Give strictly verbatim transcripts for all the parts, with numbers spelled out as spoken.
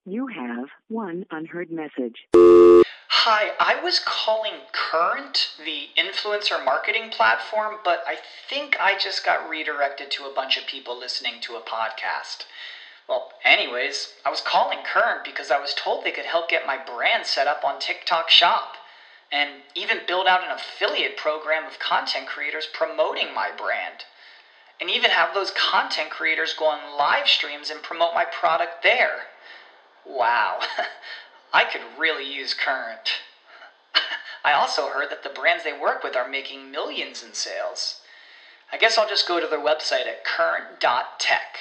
You have one unheard message. Hi, I was calling Current, the influencer marketing platform, but I think I just got redirected to a bunch of people listening to a podcast. Well, anyways, I was calling Current because I was told they could help get my brand set up on TikTok Shop, and even build out an affiliate program of content creators promoting my brand, and even have those content creators go on live streams and promote my product there. Wow, I could really use Current. I also heard that the brands they work with are making millions in sales. I guess I'll just go to their website at current dot tech.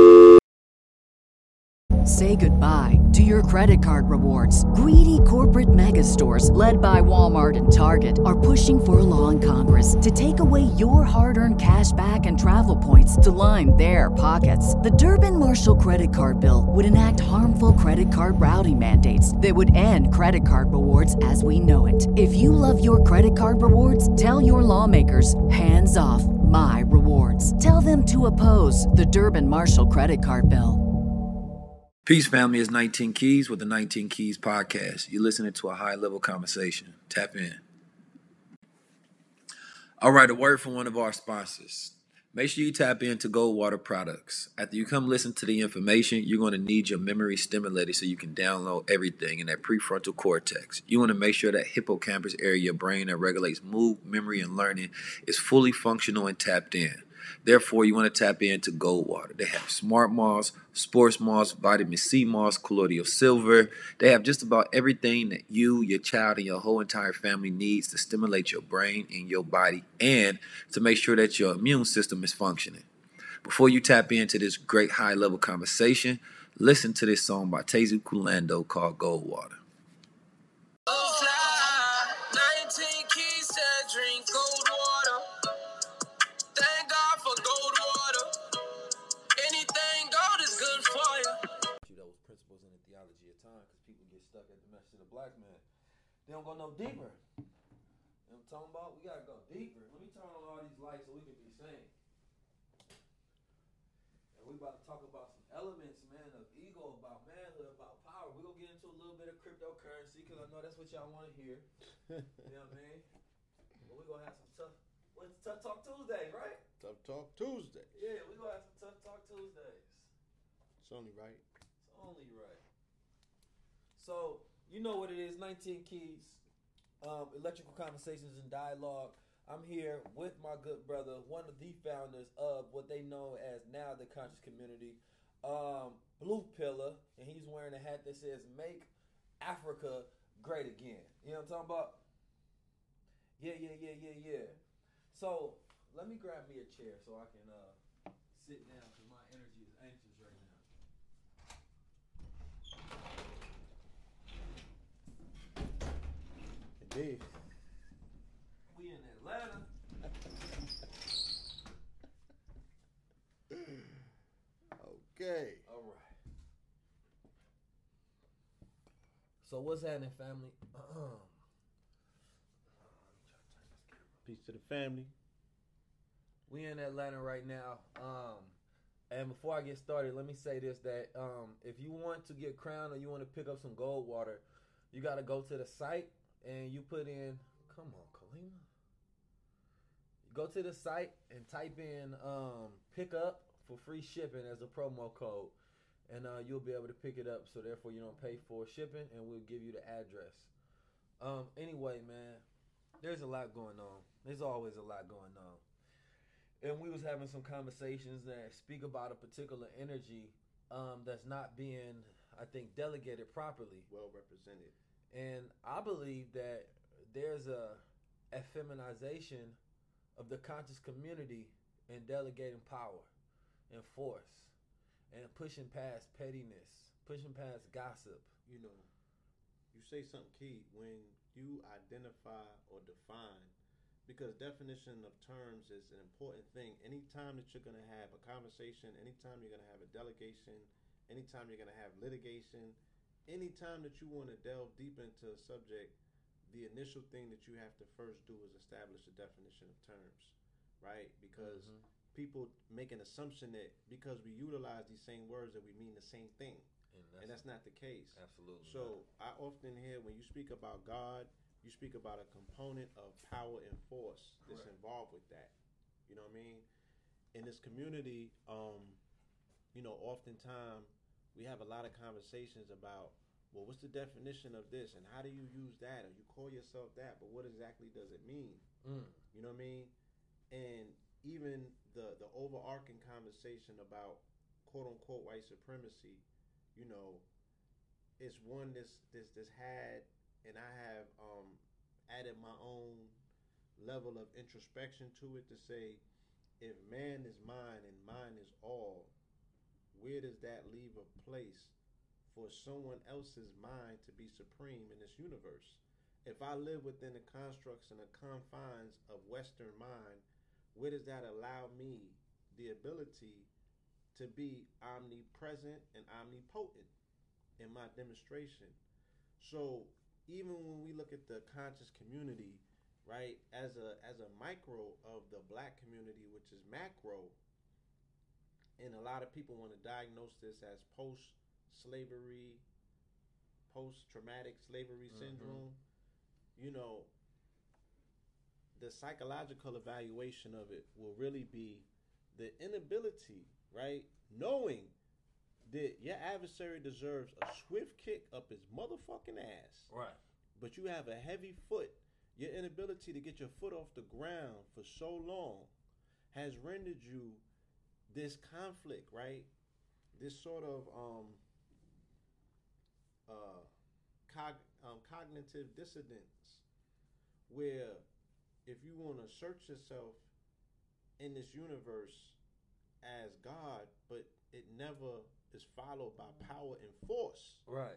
Say goodbye to your credit card rewards. Greedy corporate mega stores, led by Walmart and Target, are pushing for a law in Congress to take away your hard-earned cash back and travel points to line their pockets. The Durbin-Marshall credit card bill would enact harmful credit card routing mandates that would end credit card rewards as we know it. If you love your credit card rewards, tell your lawmakers, hands off my rewards. Tell them to oppose the Durbin-Marshall credit card bill. Peace, family. It's nineteen Keys with the nineteen Keys podcast. You're listening to a high-level conversation. Tap in. All right, a word from one of our sponsors. Make sure you tap into Goldwater products. After you come listen to the information, you're going to need your memory stimulated so you can download everything in that prefrontal cortex. You want to make sure that hippocampus area of your brain that regulates mood, memory, and learning is fully functional and tapped in. Therefore, you want to tap into Goldwater. They have Smart Moss, Sports Moss, Vitamin C Moss, Colloidal Silver. They have just about everything that you, your child, and your whole entire family needs to stimulate your brain and your body and to make sure that your immune system is functioning. Before you tap into this great high-level conversation, listen to this song by Tezu Kulando called Goldwater. nineteen Keys said drink gold water. Thank God for gold water. Anything gold is good for you. Those principles in the theology of time, because people get stuck at the message of the black man. They don't go no deeper. You know what I'm talking about? We gotta go deeper. Let me turn on all these lights so we can be seen. And we about to talk about some elements, man, of ego, about manhood, about power. We're gonna get into a little bit of cryptocurrency because I know that's what y'all want to hear. You know what I mean? But we're gonna have some tough. What's Tough Talk Tuesday, right? Tough Talk Tuesday. Yeah, we're gonna have some Tough Talk Tuesdays. It's only right. It's only right. So, you know what it is, nineteen Keys, um, Electrical Conversations and Dialogue. I'm here with my good brother, one of the founders of what they know as now the conscious community, um, Blue Pillar, and he's wearing a hat that says "Make Africa Great Again." You know what I'm talking about? Yeah, yeah, yeah, yeah, yeah. So, let me grab me a chair so I can uh, sit down because my energy is anxious right now. Indeed. We in Atlanta. Okay. All right. So what's happening, family? Peace to the family. We in Atlanta right now. Um, and before I get started, let me say this: that um, if you want to get crowned or you want to pick up some gold water, you got to go to the site and you put in. Come on, Kalima. Go to the site and type in um, "pick up" for free shipping as a promo code, and uh, you'll be able to pick it up. So therefore, you don't pay for shipping, and we'll give you the address. Um, anyway, man, there's a lot going on. There's always a lot going on. And we was having some conversations that speak about a particular energy um, that's not being, I think, delegated properly. Well represented. And I believe that there's a effeminization of the conscious community in delegating power and force and pushing past pettiness, pushing past gossip. You know, you say something key when you identify or define, because definition of terms is an important thing. Anytime that you're going to have a conversation, anytime you're going to have a delegation, anytime you're going to have litigation, anytime that you want to delve deep into a subject, the initial thing that you have to first do is establish a definition of terms, right? Because mm-hmm. people make an assumption that because we utilize these same words that we mean the same thing. And that's, and that's that's not the case. Absolutely. So not. I often hear when you speak about God, you speak about a component of power and force that's Correct. Involved with that. You know what I mean? In this community, um, you know, oftentimes we have a lot of conversations about, well, what's the definition of this, and how do you use that, or you call yourself that, but what exactly does it mean? Mm. You know what I mean? And even the the overarching conversation about quote unquote white supremacy, you know, it's one that's this this had, and I have um, added my own level of introspection to it to say, if man is mine and mine is all, where does that leave a place for someone else's mind to be supreme in this universe? If I live within the constructs and the confines of Western mind, where does that allow me the ability to be omnipresent and omnipotent in my demonstration? So even when we look at the conscious community, right, as a as a micro of the black community, which is macro, and a lot of people want to diagnose this as post-slavery, post-traumatic slavery mm-hmm. syndrome, you know, the psychological evaluation of it will really be the inability, right? Knowing that your adversary deserves a swift kick up his motherfucking ass. Right. But you have a heavy foot. Your inability to get your foot off the ground for so long has rendered you this conflict, right? This sort of um, uh, cog- um, cognitive dissonance where if you want to search yourself in this universe as God, but it never is followed by power and force. Right.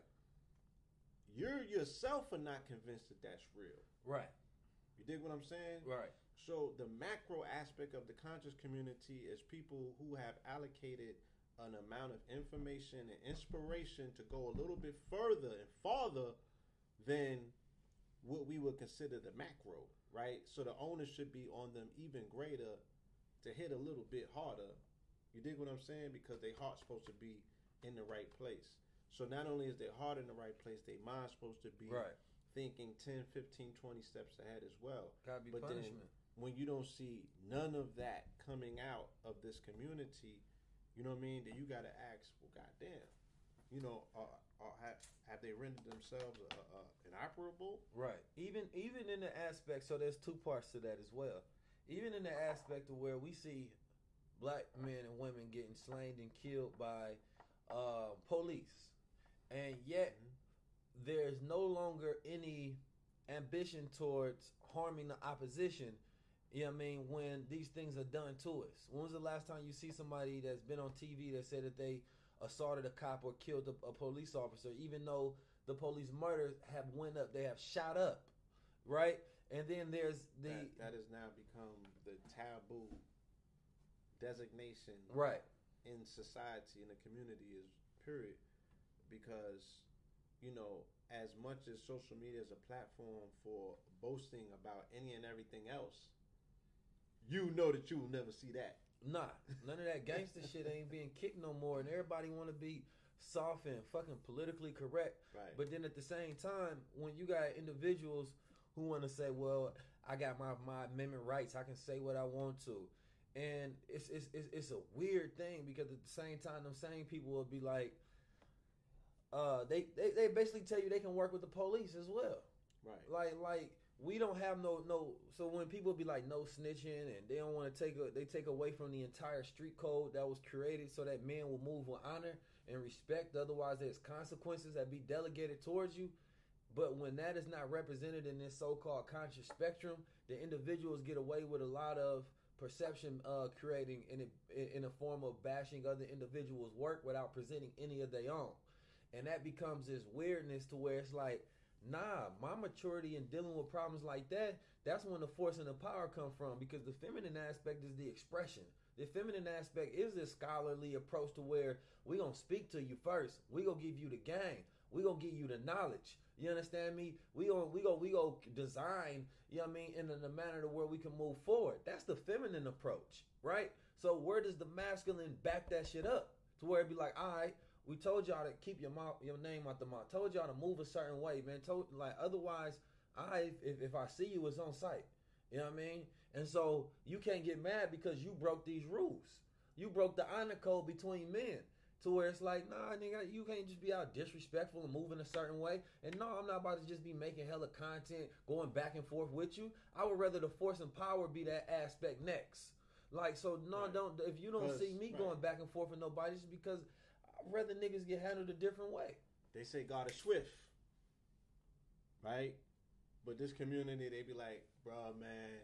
You yourself are not convinced that that's real. Right. You dig what I'm saying? Right. So the macro aspect of the conscious community is people who have allocated an amount of information and inspiration to go a little bit further and farther than what we would consider the macro, right? So the onus should be on them even greater to hit a little bit harder. You dig what I'm saying? Because their heart's supposed to be in the right place. So not only is their heart in the right place, their mind's supposed to be right. thinking ten, fifteen, twenty steps ahead as well. Gotta be but punishment. Then when you don't see none of that coming out of this community, you know what I mean? Then you got to ask, well, goddamn, you know, uh, uh, have, have they rendered themselves uh, uh, inoperable? Right. Even even in the aspect, so there's two parts to that as well. Even in the aspect of where we see black men and women getting slain and killed by uh, police, and yet mm-hmm. there's no longer any ambition towards harming the opposition. You know what I mean? When these things are done to us. When was the last time you see somebody that's been on T V that said that they assaulted a cop or killed a, a police officer, even though the police murders have went up, they have shot up, right? And then there's the that, that has now become the taboo designation, right, in society, in the community, is period, because you know, as much as social media is a platform for boasting about any and everything else, you know that you will never see that. Nah, none of that gangster shit ain't being kicked no more, and everybody want to be soft and fucking politically correct. Right. But then at the same time, when you got individuals who want to say, "Well, I got my, my amendment rights, I can say what I want to," and it's it's it's, it's a weird thing, because at the same time, them same people will be like, uh, they, they they basically tell you they can work with the police as well. Right. Like like. We don't have no no. So when people be like no snitching, and they don't want to take a, they take away from the entire street code that was created so that men will move with honor and respect. Otherwise, there's consequences that be delegated towards you. But when that is not represented in this so-called conscious spectrum, the individuals get away with a lot of perception uh, creating in a, in a form of bashing other individuals' work without presenting any of their own, and that becomes this weirdness to where it's like, nah, my maturity in dealing with problems like that, that's when the force and the power come from, because the feminine aspect is the expression. The feminine aspect is this scholarly approach to where we gonna speak to you first. We gonna give you the game. We gonna give you the knowledge. You understand me? We gonna we go we go design, you know what I mean, in a manner to where we can move forward. That's the feminine approach, right? So where does the masculine back that shit up? To where it be like, all right, We told y'all to keep your mouth, your name out the mouth. Told y'all to move a certain way, man. Told like otherwise, I if, if I see you, it's on sight. You know what I mean? And so you can't get mad because you broke these rules. You broke the honor code between men to where it's like, nah, nigga, you can't just be out disrespectful and moving a certain way. And no, I'm not about to just be making hella content, going back and forth with you. I would rather the force and power be that aspect next. Like, so no, Right. don't. If you don't see me right. going back and forth with nobody, it's because I'd rather niggas get handled a different way. They say God is swift, right? But this community, they be like, bro, man,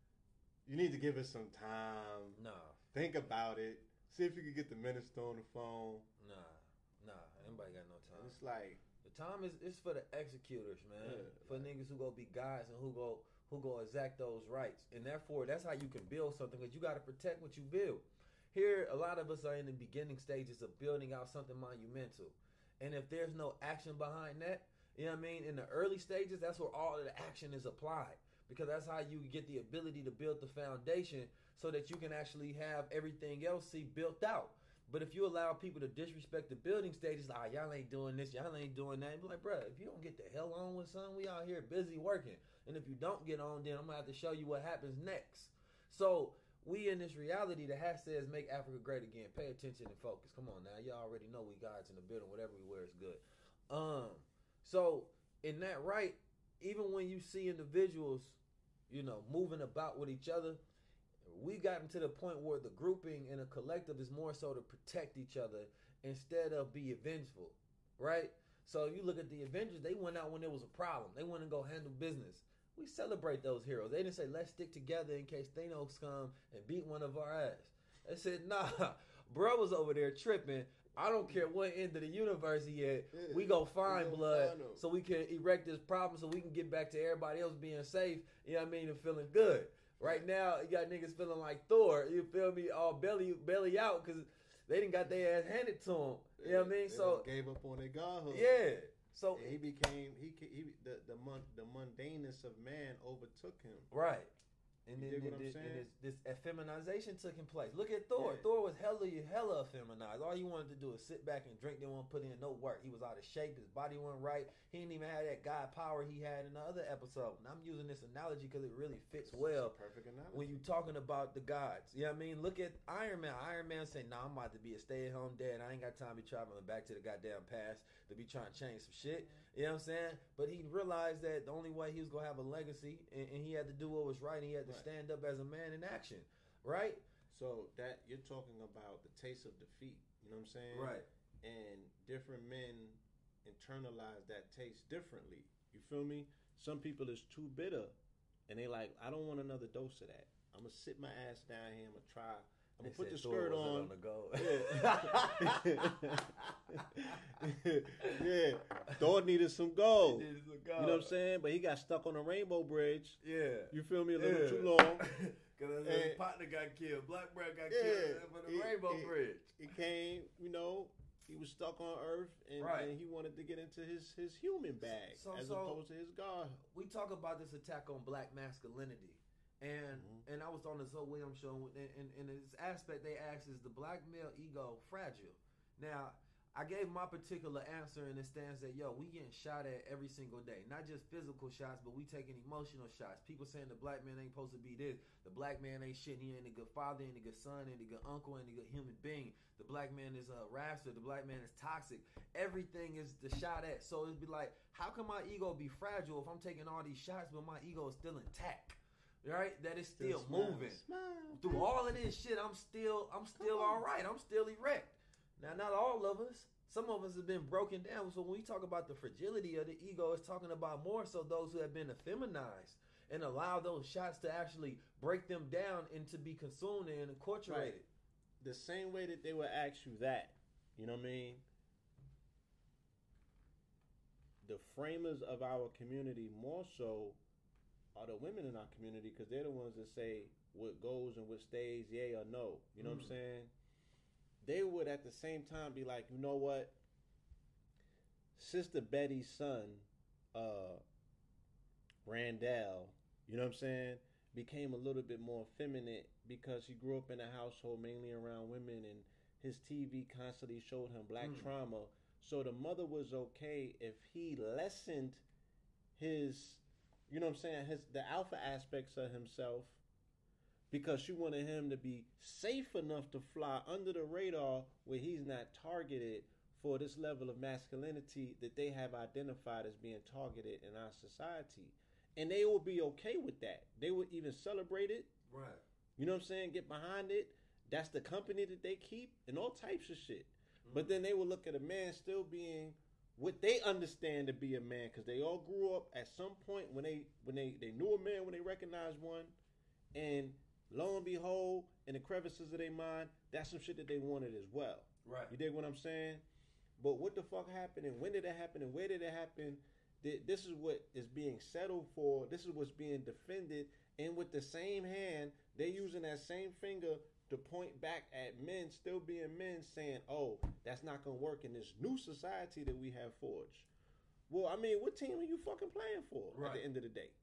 you need to give us some time. Nah, Think about it. See if you can get the minister on the phone. nah, nah. Anybody got no And time? it's like, The time is it's for the executors, man. Yeah, for like- niggas who go be guys and who go who go exact those rights. And therefore, that's how you can build something, because you got to protect what you build. Here, a lot of us are in the beginning stages of building out something monumental. And if there's no action behind that, you know what I mean? In the early stages, that's where all of the action is applied. Because that's how you get the ability to build the foundation so that you can actually have everything else see built out. But if you allow people to disrespect the building stages, like, oh, y'all ain't doing this, y'all ain't doing that, be like, bro, if you don't get the hell on with something, we out here busy working. And if you don't get on, then I'm going to have to show you what happens next. So we in this reality, the hash says make Africa great again. Pay attention and focus. Come on now. Y'all already know we guys in the building. Whatever we wear is good. Um, So in that right, even when you see individuals, you know, moving about with each other, we gotten to the point where the grouping and a collective is more so to protect each other instead of be vengeful, right? So if you look at the Avengers, they went out when there was a problem. They went and go handle business. We celebrate those heroes. They didn't say, let's stick together in case Thanos come and beat one of our ass. They said, nah, bro was over there tripping. I don't care what end of the universe he at. Yeah, we go we find gonna blood find 'em. so we can erect this problem so we can get back to everybody else being safe, you know what I mean, and feeling good. Right now, you got niggas feeling like Thor, you feel me, all belly belly out because they didn't got their ass handed to them. You know what I mean? They So, done gave up on their godhood. yeah. So, And he became he ca- he the the mon, the mundaneness of man overtook him. right. And You then dig what and I'm this, saying? and this, this effeminization taking place. Look at Thor. Yeah. Thor was hella, hella effeminized. All he wanted to do was sit back and drink. Didn't want to put in no work. He was out of shape. His body wasn't right. He didn't even have that God power he had in the other episode. And I'm using this analogy because it really fits well Perfect analogy. when you talking about the gods. You know what I mean? Look at Iron Man. Iron Man saying, nah, I'm about to be a stay-at-home dad. I ain't got time to be traveling back to the goddamn past to be trying to change some shit. You know what I'm saying? But he realized that the only way he was going to have a legacy, and, and he had to do what was right, and he had to Right. stand up as a man in action. Right? So that you're talking about the taste of defeat. You know what I'm saying? Right. And different men internalize that taste differently. You feel me? Some people is too bitter, and they like, I don't want another dose of that. I'm gonna sit my ass down here. I'm gonna try. I'm gonna They put the said Thor skirt wasn't on. on the go. Yeah, Thor needed some gold. It is a You go. know what I'm saying? But he got stuck on the Rainbow Bridge. Yeah. You feel me? A little Yeah. too long. Because And- his partner got killed. Black Brad got Yeah. killed for the He- Rainbow he- Bridge. He came, you know, he was stuck on Earth, and, Right. and he wanted to get into his, his human bag So- as so- opposed to his God. We talk about this attack on black masculinity. And Mhm. and I was on the Zoe Williams show, and in, in this aspect, they asked, is the black male ego fragile? Now, I gave my particular answer in the stance that, yo, we getting shot at every single day. Not just physical shots, but we taking emotional shots. People saying the black man ain't supposed to be this. The black man ain't shit. He ain't a good father, ain't a good son, ain't a good uncle, ain't a good human being. The black man is a harasser. The black man is toxic. Everything is the shot at. So it'd be like, how can my ego be fragile if I'm taking all these shots, but my ego is still intact? Right? That is still Just smile, moving. smile. Through all of this shit, I'm still I'm still all right. I'm still erect. Now, not all of us. Some of us have been broken down. So when we talk about the fragility of the ego, it's talking about more so those who have been effeminized and allow those shots to actually break them down and to be consumed and incorporated. Right. The same way that they would ask you that, you know what I mean? The framers of our community more so are the women in our community, because they're the ones that say what goes and what stays, yay or no. You know what I'm Mm. saying? They would at the same time be like, you know what? Sister Betty's son, uh, Randall, you know what I'm saying, became a little bit more effeminate because he grew up in a household mainly around women, and his T V constantly showed him black Mm. trauma. So the mother was okay if he lessened his, you know what I'm saying, his the alpha aspects of himself, because she wanted him to be safe enough to fly under the radar where he's not targeted for this level of masculinity that they have identified as being targeted in our society. And they will be okay with that. They would even celebrate it. Right. You know what I'm saying? Get behind it. That's the company that they keep and all types of shit. Mm-hmm. But then they will look at a man still being what they understand to be a man, because they all grew up at some point when they when they, they knew a man, when they recognized one, and lo and behold, in the crevices of their mind, that's some shit that they wanted as well. Right. You dig what I'm saying? But what the fuck happened, and when did it happen, and where did it happen? This is what is being settled for. This is what's being defended. And with the same hand, they're using that same finger to point back at men still being men, saying, oh, that's not going to work in this new society that we have forged. Well, I mean, what team are you fucking playing for Right. at the end of the day?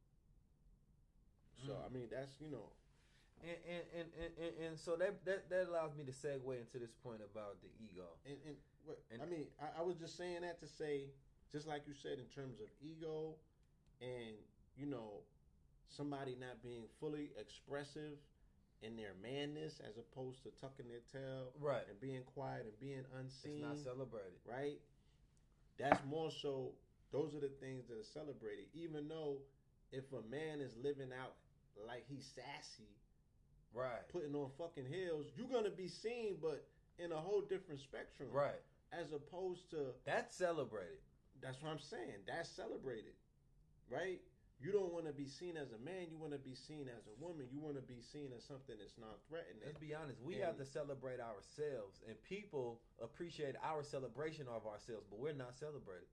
So, Mm. I mean, that's, you know. And and, and, and, and and so that, that that allows me to segue into this point about the ego. And, and, what, And- I mean, I, I was just saying that to say, just like you said, in terms of ego and, you know, somebody not being fully expressive in their manness as opposed to tucking their tail, Right. and being quiet and being unseen, It's not celebrated. right? That's more so, those are the things that are celebrated. Even though if a man is living out like he's sassy, Right. putting on fucking heels, you're going to be seen, but in a whole different spectrum. Right. As opposed to, That's celebrated. that's what I'm saying. That's celebrated, right? You don't want to be seen as a man. You want to be seen as a woman. You want to be seen as something that's non-threatening. Let's be honest. We And- have to celebrate ourselves, and people appreciate our celebration of ourselves, but we're not celebrated.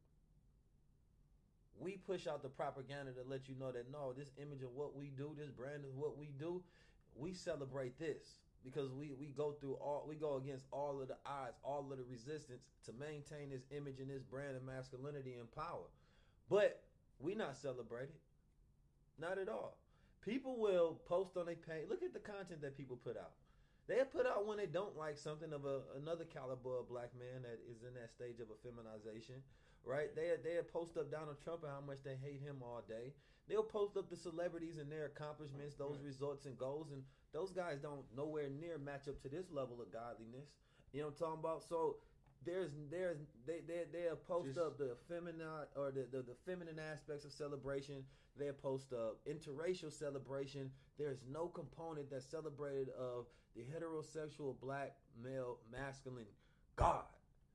We push out the propaganda to let you know that no, this image of what we do, this brand is what we do. We celebrate this because we, we go through all, we go against all of the odds, all of the resistance to maintain this image and this brand of masculinity and power. But we not celebrated. Not at all. People will post on their page. Look at the content that people put out. They'll put out when they don't like something of a, another caliber of black man that is in that stage of effeminization, right? They they'll post up Donald Trump and how much they hate him all day. They'll post up the celebrities and their accomplishments, those results and goals, and those guys don't nowhere near match up to this level of godliness. You know what I'm talking about? So there's there's they they they'll post Just- up the feminine or the, the the feminine aspects of celebration. They'll post up interracial celebration. There's no component that's celebrated of the heterosexual black male masculine God.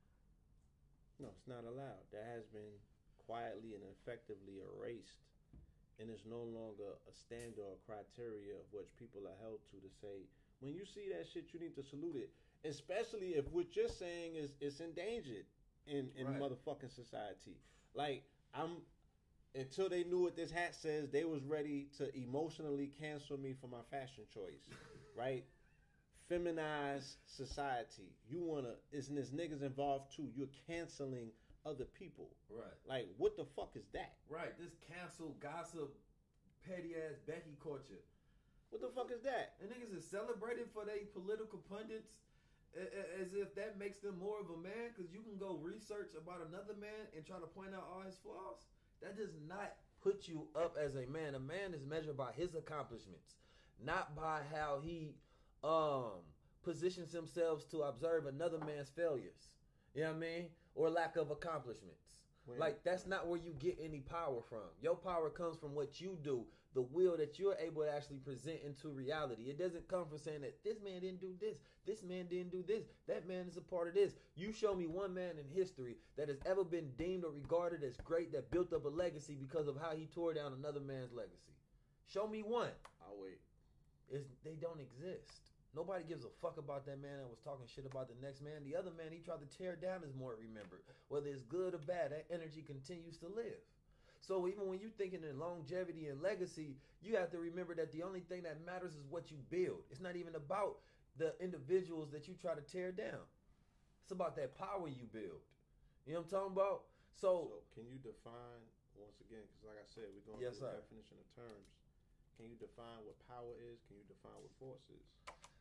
No, it's not allowed. That has been quietly and effectively erased, and it's no longer a standard or criteria of which people are held to to say, when you see that shit, you need to salute it. Especially if what you're saying is it's endangered in, in Right. motherfucking society. Like, I'm until they knew what this hat says, they was ready to emotionally cancel me for my fashion choice. Right? Feminized society. You wanna isn't this niggas involved too? You're canceling other people. Right. Like, what the fuck is that? Right. This cancel, gossip, petty ass Becky culture. What the fuck is that? And niggas is celebrated for their political pundits a- a- as if that makes them more of a man, because you can go research about another man and try to point out all his flaws. That does not put you up as a man. A man is measured by his accomplishments, not by how he um positions himself to observe another man's failures. You know what I mean? Or lack of accomplishments. When- Like, that's not where you get any power from. Your power comes from what you do, the will that you're able to actually present into reality. It doesn't come from saying that this man didn't do this, this man didn't do this, that man is a part of this. You show me one man in history that has ever been deemed or regarded as great, that built up a legacy because of how he tore down another man's legacy. Show me one. I'll wait. It's, they don't exist. Nobody gives a fuck about that man that was talking shit about the next man. The other man he tried to tear down is more remembered. Whether it's good or bad, that energy continues to live. So even when you're thinking in longevity and legacy, you have to remember that the only thing that matters is what you build. It's not even about the individuals that you try to tear down. It's about that power you build. You know what I'm talking about? So, So, can you define, once again, because like I said, we're going Yes, through sir. the definition of terms. Can you define what power is? Can you define what force is?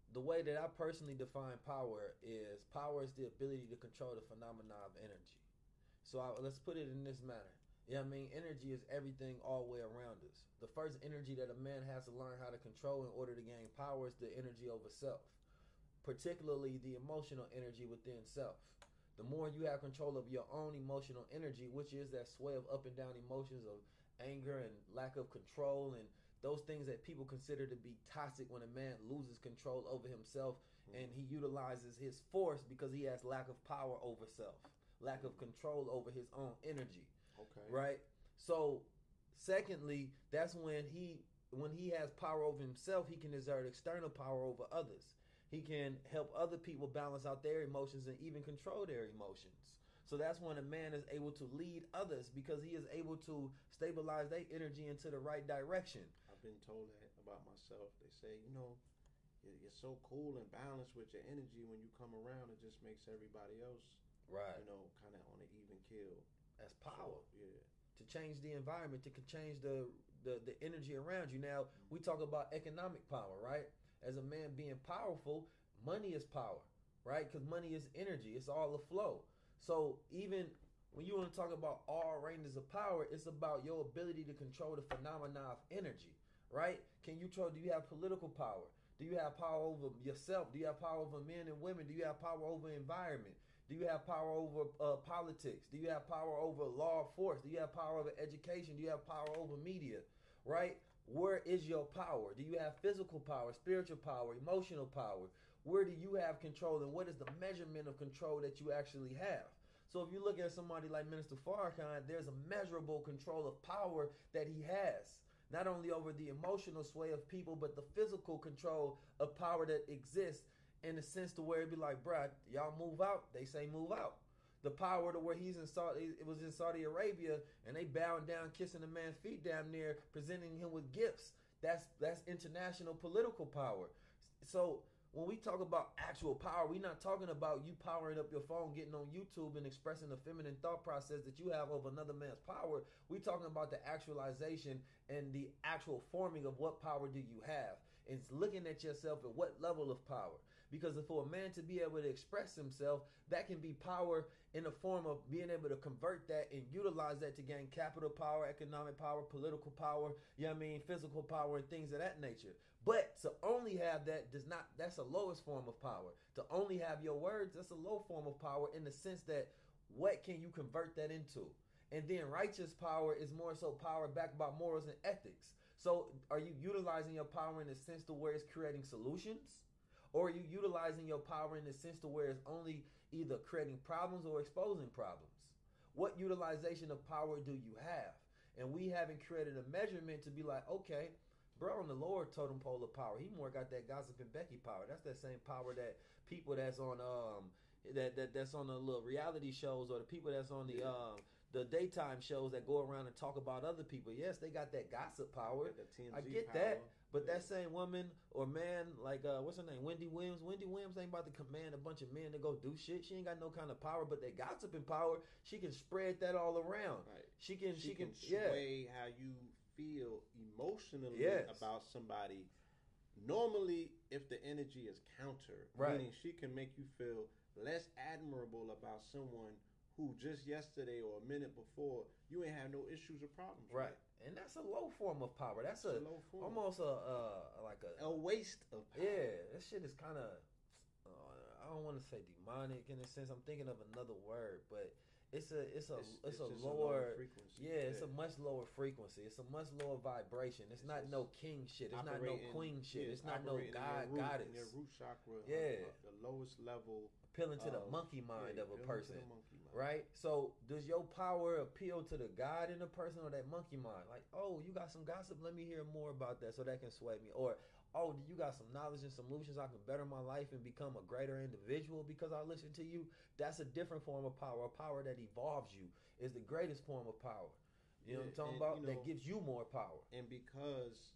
the way that I personally define power is power is the ability to control the phenomena of energy. So I, let's put it in this manner. Yeah, I mean, energy is everything all the way around us. The first energy that a man has to learn how to control in order to gain power is the energy over self, particularly the emotional energy within self. The more you have control of your own emotional energy, which is that sway of up and down emotions of anger and lack of control and those things that people consider to be toxic when a man loses control over himself mm-hmm. and he utilizes his force because he has lack of power over self, lack of control over his own energy. Okay. Right? So, secondly, that's when he when he has power over himself, he can exert external power over others. He can help other people balance out their emotions and even control their emotions. So that's when a man is able to lead others because he is able to stabilize their energy into the right direction. I've been told that about myself. They say, you know, you're so cool and balanced with your energy. When you come around, it just makes everybody else, right, you know, kind of on an even keel. That's power. So, yeah. To change the environment, to change the, the, the energy around you. Now, mm-hmm. we talk about economic power, right? As a man being powerful, money is power, right? Because money is energy. It's all a flow. So even when you want to talk about all ranges of power, it's about your ability to control the phenomena of energy, right? Can you control, do you have political power? Do you have power over yourself? Do you have power over men and women? Do you have power over environment? Do you have power over uh, politics? Do you have power over law force? Do you have power over education? Do you have power over media, right? Where is your power? Do you have physical power, spiritual power, emotional power? Where do you have control, and what is the measurement of control that you actually have? So if you look at somebody like Minister Farrakhan, there's a measurable control of power that he has, not only over the emotional sway of people, but the physical control of power that exists in the sense to where it'd be like, bruh, y'all move out. They say move out. The power to where he's in Saudi, it was in Saudi Arabia, and they bowing down, kissing the man's feet down there, presenting him with gifts. That's that's international political power. So when we talk about actual power, we're not talking about you powering up your phone, getting on YouTube and expressing the feminine thought process that you have over another man's power. We're talking about the actualization and the actual forming of what power do you have. It's looking at yourself at what level of power. Because for a man to be able to express himself, that can be power in the form of being able to convert that and utilize that to gain capital power, economic power, political power, you know what I mean, physical power, and things of that nature. But to only have that does not, that's the lowest form of power. To only have your words, that's a low form of power in the sense that what can you convert that into? And then righteous power is more so power backed by morals and ethics. So are you utilizing your power in the sense to where it's creating solutions? Or are you utilizing your power in the sense to where it's only either creating problems or exposing problems? What utilization of power do you have? And we haven't created a measurement to be like, okay, bro, on the lower totem pole of power, he more got that gossip and Becky power. That's that same power that people that's on um that, that that's on the little reality shows, or the people that's on the um the daytime shows that go around and talk about other people. Yes, they got that gossip power. I get power. that. But yeah. that same woman or man, like, uh, what's her name? Wendy Williams. Wendy Williams ain't about to command a bunch of men to go do shit. She ain't got no kind of power, but that gossiping power, she can spread that all around. Right. She can, she, she can, can yeah. sway how you feel emotionally yes. about somebody. Normally, if the energy is counter, right. meaning she can make you feel less admirable about someone who just yesterday or a minute before you ain't have no issues or problems. Right. With. And that's a low form of power. That's a, a low form. almost a uh, like a a waste of power. Yeah, that shit is kind of uh, I don't want to say demonic in a sense. I'm thinking of another word, but it's a it's a it's, it's, it's a, lower, lower, a lower frequency. Yeah, it's yeah. a much lower frequency. It's a much lower vibration. It's, it's not no king shit. It's not no queen shit. Yeah, it's not no god root, goddess. In your root chakra. Yeah, uh, the lowest level. Appealing to the monkey mind yeah, of a person, mind. Right? So does your power appeal to the God in the person or that monkey mind? Like, oh, you got some gossip, let me hear more about that so that can sway me. Or, oh, you got some knowledge and solutions, I can better my life and become a greater individual because I listen to you. That's a different form of power. A power that evolves you is the greatest form of power. You know yeah, what I'm talking and, about? You know, that gives you more power. And because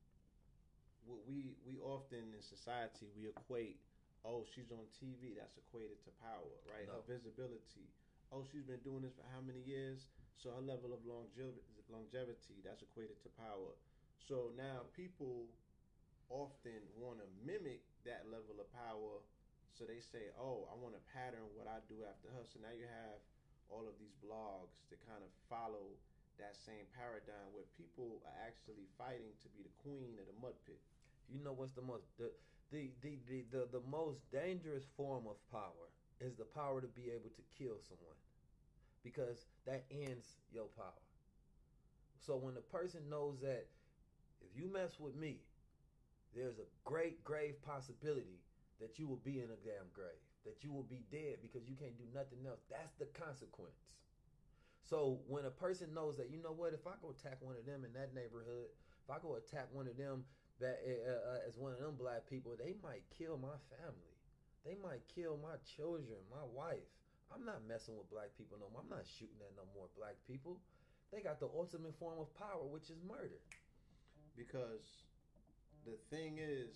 what we we often in society we equate, oh, she's on T V, that's equated to power, right? No. Her visibility. Oh, she's been doing this for how many years? So her level of longevity, longevity, that's equated to power. So now people often want to mimic that level of power. So they say, oh, I want to pattern what I do after her. So now you have all of these blogs that kind of follow that same paradigm where people are actually fighting to be the queen of the mud pit. You know what's the most the the the the, the, the most dangerous form of power is the power to be able to kill someone, because that ends your power. So when the person knows that if you mess with me, there's a great grave possibility that you will be in a damn grave, that you will be dead because you can't do nothing else. That's the consequence. So when a person knows that, you know what, if I go attack one of them in that neighborhood, if I go attack one of them that uh, uh, as one of them black people, they might kill my family. They might kill my children, my wife. I'm not messing with black people no more. I'm not shooting at no more black people. They got the ultimate form of power, which is murder. Because the thing is,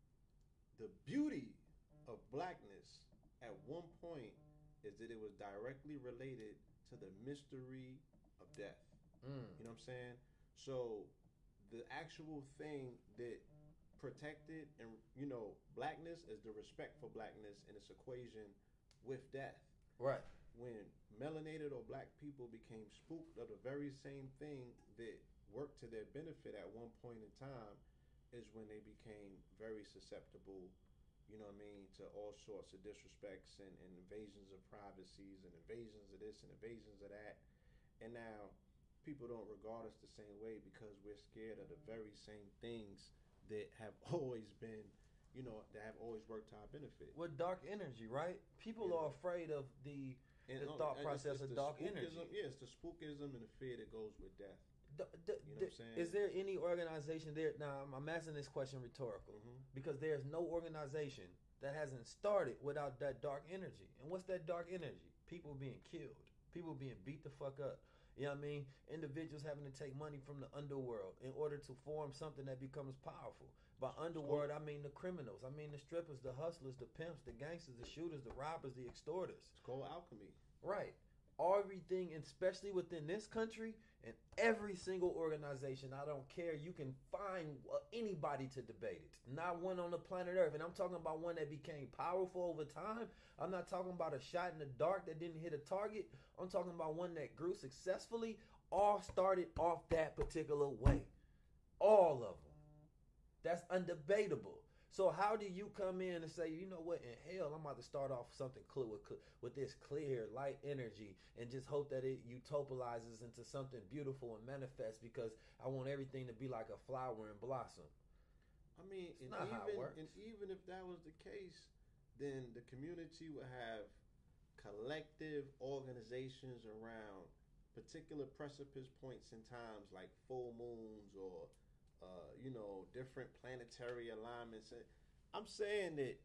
the beauty of blackness at one point is that it was directly related to the mystery of death. Mm. You know what I'm saying? So the actual thing that protected and, you know, blackness is the respect for blackness and its equation with death. Right. When melanated or black people became spooked of the very same thing that worked to their benefit at one point in time is when they became very susceptible, you know what I mean, to all sorts of disrespects and, and invasions of privacies and invasions of this and invasions of that. And now people don't regard us the same way because we're scared of the very same things that have always been, you know, that have always worked to our benefit. With dark energy, right? People Yeah. are afraid of the, And, the uh, thought and it's- process it's of the dark energy. spookism- Yeah, it's the spookism and the fear that goes with death. D- d- You know d- what I'm saying? Is there any organization there? Now, I'm, I'm asking this question rhetorical Mhm. because there's no organization that hasn't started without that dark energy. And what's that dark energy? People being killed, people being beat the fuck up. You know what I mean? Individuals having to take money from the underworld in order to form something that becomes powerful. By underworld, I mean the criminals. I mean the strippers, the hustlers, the pimps, the gangsters, the shooters, the robbers, the extorters. It's called alchemy. Right. Everything, especially within this country and every single organization, I don't care. You can find uh, anybody to debate it. Not one on the planet Earth. And I'm talking about one that became powerful over time. I'm not talking about a shot in the dark that didn't hit a target. I'm talking about one that grew successfully. All started off that particular way. All of them. That's undebatable. So how do you come in and say, you know what, in hell, I'm about to start off something clear with, with this clear light energy and just hope that it utopializes into something beautiful and manifest because I want everything to be like a flower and blossom. I mean, It's and not how it even works. and even if that was the case, then the community would have collective organizations around particular precipice points in times like full moons or uh, you know, different planetary alignments. And I'm saying that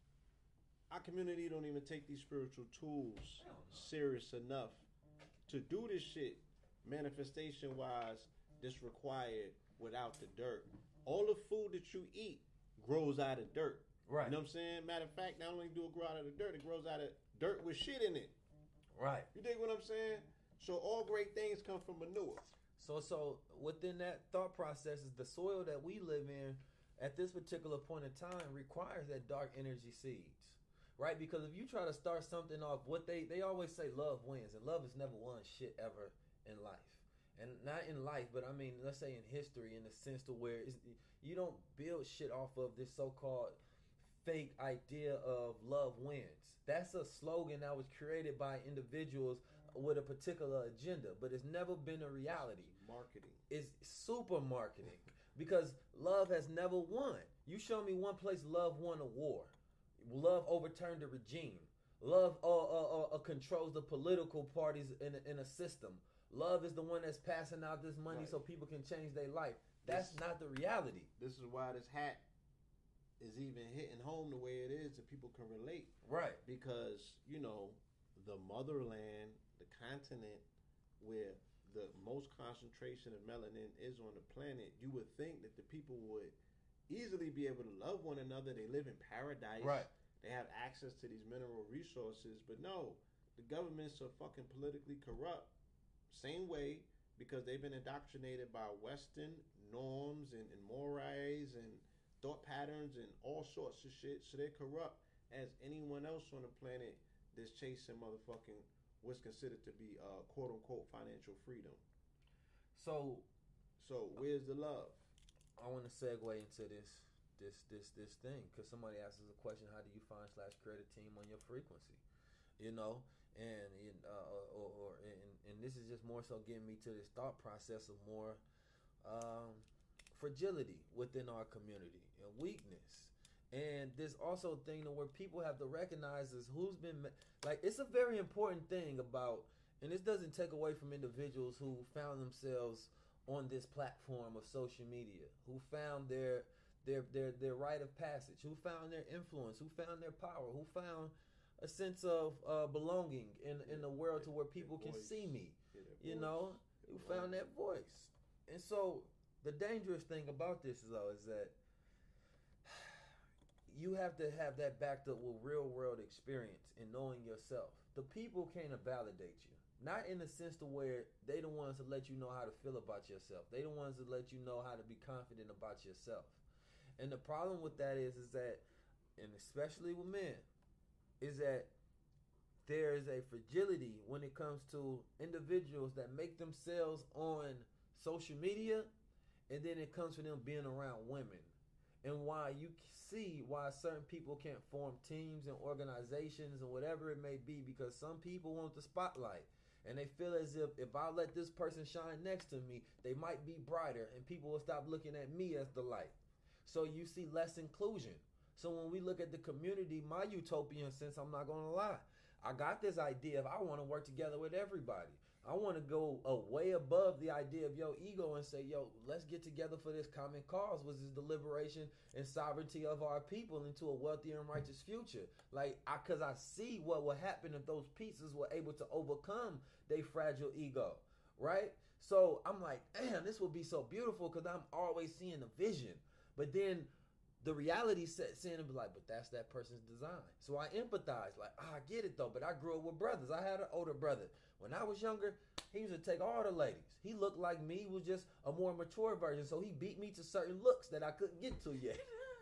our community don't even take these spiritual tools serious enough to do this shit manifestation wise that's required without the dirt. All the food that you eat grows out of dirt. Right. You know what I'm saying? Matter of fact, not only do it grow out of the dirt, it grows out of dirt with shit in it. Right. You dig what I'm saying? So all great things come from manure. So, so within that thought process is the soil that we live in at this particular point in time requires that dark energy seeds, right? Because if you try to start something off, what they, they always say love wins, and love has never won shit ever in life. And not in life, but I mean, let's say in history, in the sense to where it's, you don't build shit off of this so-called fake idea of love wins. That's a slogan that was created by individuals with a particular agenda, but it's never been a reality. Marketing. It's super marketing because love has never won. You show me one place love won a war. Love overturned a regime. Love uh, uh, uh, controls the political parties in a, in a system. Love is the one that's passing out this money Right. so people can change their life. That's This- not the reality. This is why this hat is even hitting home the way it is that people can relate. Right. Because, you know, the motherland, the continent where the most concentration of melanin is on the planet, you would think that the people would easily be able to love one another. They live in paradise. Right. They have access to these mineral resources. But no, the governments are fucking politically corrupt. Same way, because they've been indoctrinated by Western norms and, and mores and thought patterns and all sorts of shit. So they're corrupt as anyone else on the planet that's chasing motherfucking what's considered to be uh, quote unquote financial freedom. So, so where's the love? I want to segue into this this this this thing because somebody asks us a question: how do you find slash create a team on your frequency? You know, and in, uh, or, or and, and this is just more so getting me to this thought process of more um, fragility within our community and weakness. And there's also a thing where people have to recognize is who's been like it's a very important thing about, and this doesn't take away from individuals who found themselves on this platform of social media, who found their their their their rite of passage, who found their influence, who found their power, who found a sense of uh, belonging in in the world to where people can see me, you know, who found that voice. And so the dangerous thing about this though is that you have to have that backed up with real world experience and knowing yourself. The people can't validate you. Not in the sense to where they the ones to let you know how to feel about yourself. They the ones to let you know how to be confident about yourself. And the problem with that is, is that, and especially with men, is that there is a fragility when it comes to individuals that make themselves on social media, and then it comes from them being around women. And why you see why certain people can't form teams and organizations and whatever it may be, because some people want the spotlight and they feel as if if I let this person shine next to me, they might be brighter and people will stop looking at me as the light. So you see less inclusion. So when we look at the community, my utopian sense, I'm not going to lie, I got this idea of I want to work together with everybody. I want to go uh, way above the idea of your ego and say, yo, let's get together for this common cause, which is the liberation and sovereignty of our people into a wealthier and righteous future. Like, I, cause I see what would happen if those pieces were able to overcome their fragile ego, right? So I'm like, damn, this would be so beautiful because I'm always seeing the vision. But then the reality sets in and be like, but that's that person's design. So I empathize, like, oh, I get it though, but I grew up with brothers. I had an older brother. When I was younger, he used to take all the ladies. He looked like me, he was just a more mature version. So he beat me to certain looks that I couldn't get to yet.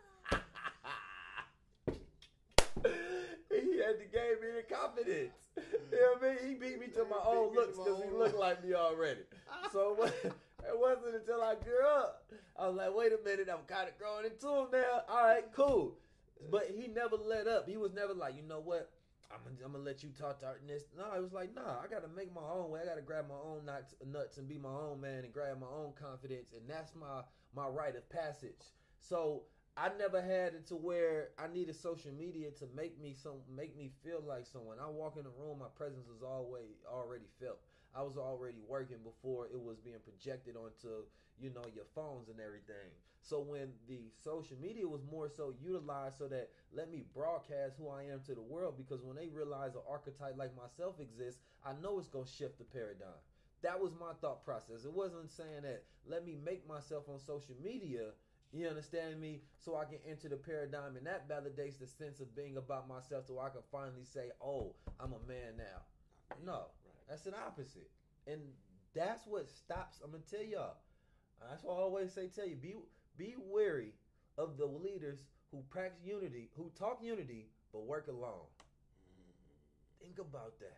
He had to give me the confidence. You know what I mean? He beat me to my own looks because he looked like me already. So it wasn't until I grew up, I was like, wait a minute, I'm kind of growing into him now. All right, cool. But he never let up. He was never like, you know what? I'm gonna, I'm gonna let you talk to this. No, it was like, nah, I gotta make my own way. I gotta grab my own nuts, nuts and be my own man and grab my own confidence. And that's my, my rite of passage. So I never had it to where I needed social media to make me some, make me feel like someone. I walk in the room, my presence was always already felt. I was already working before it was being projected onto, you know, your phones and everything. So when the social media was more so utilized so that let me broadcast who I am to the world, because when they realize an archetype like myself exists, I know it's going to shift the paradigm. That was my thought process. It wasn't saying that let me make myself on social media, you understand me, so I can enter the paradigm, and that validates the sense of being about myself so I can finally say, oh, I'm a man now. No, that's an opposite. And that's what stops, I'm going to tell y'all. That's why I always say, tell you, be be wary of the leaders who practice unity, who talk unity, but work alone. Think about that.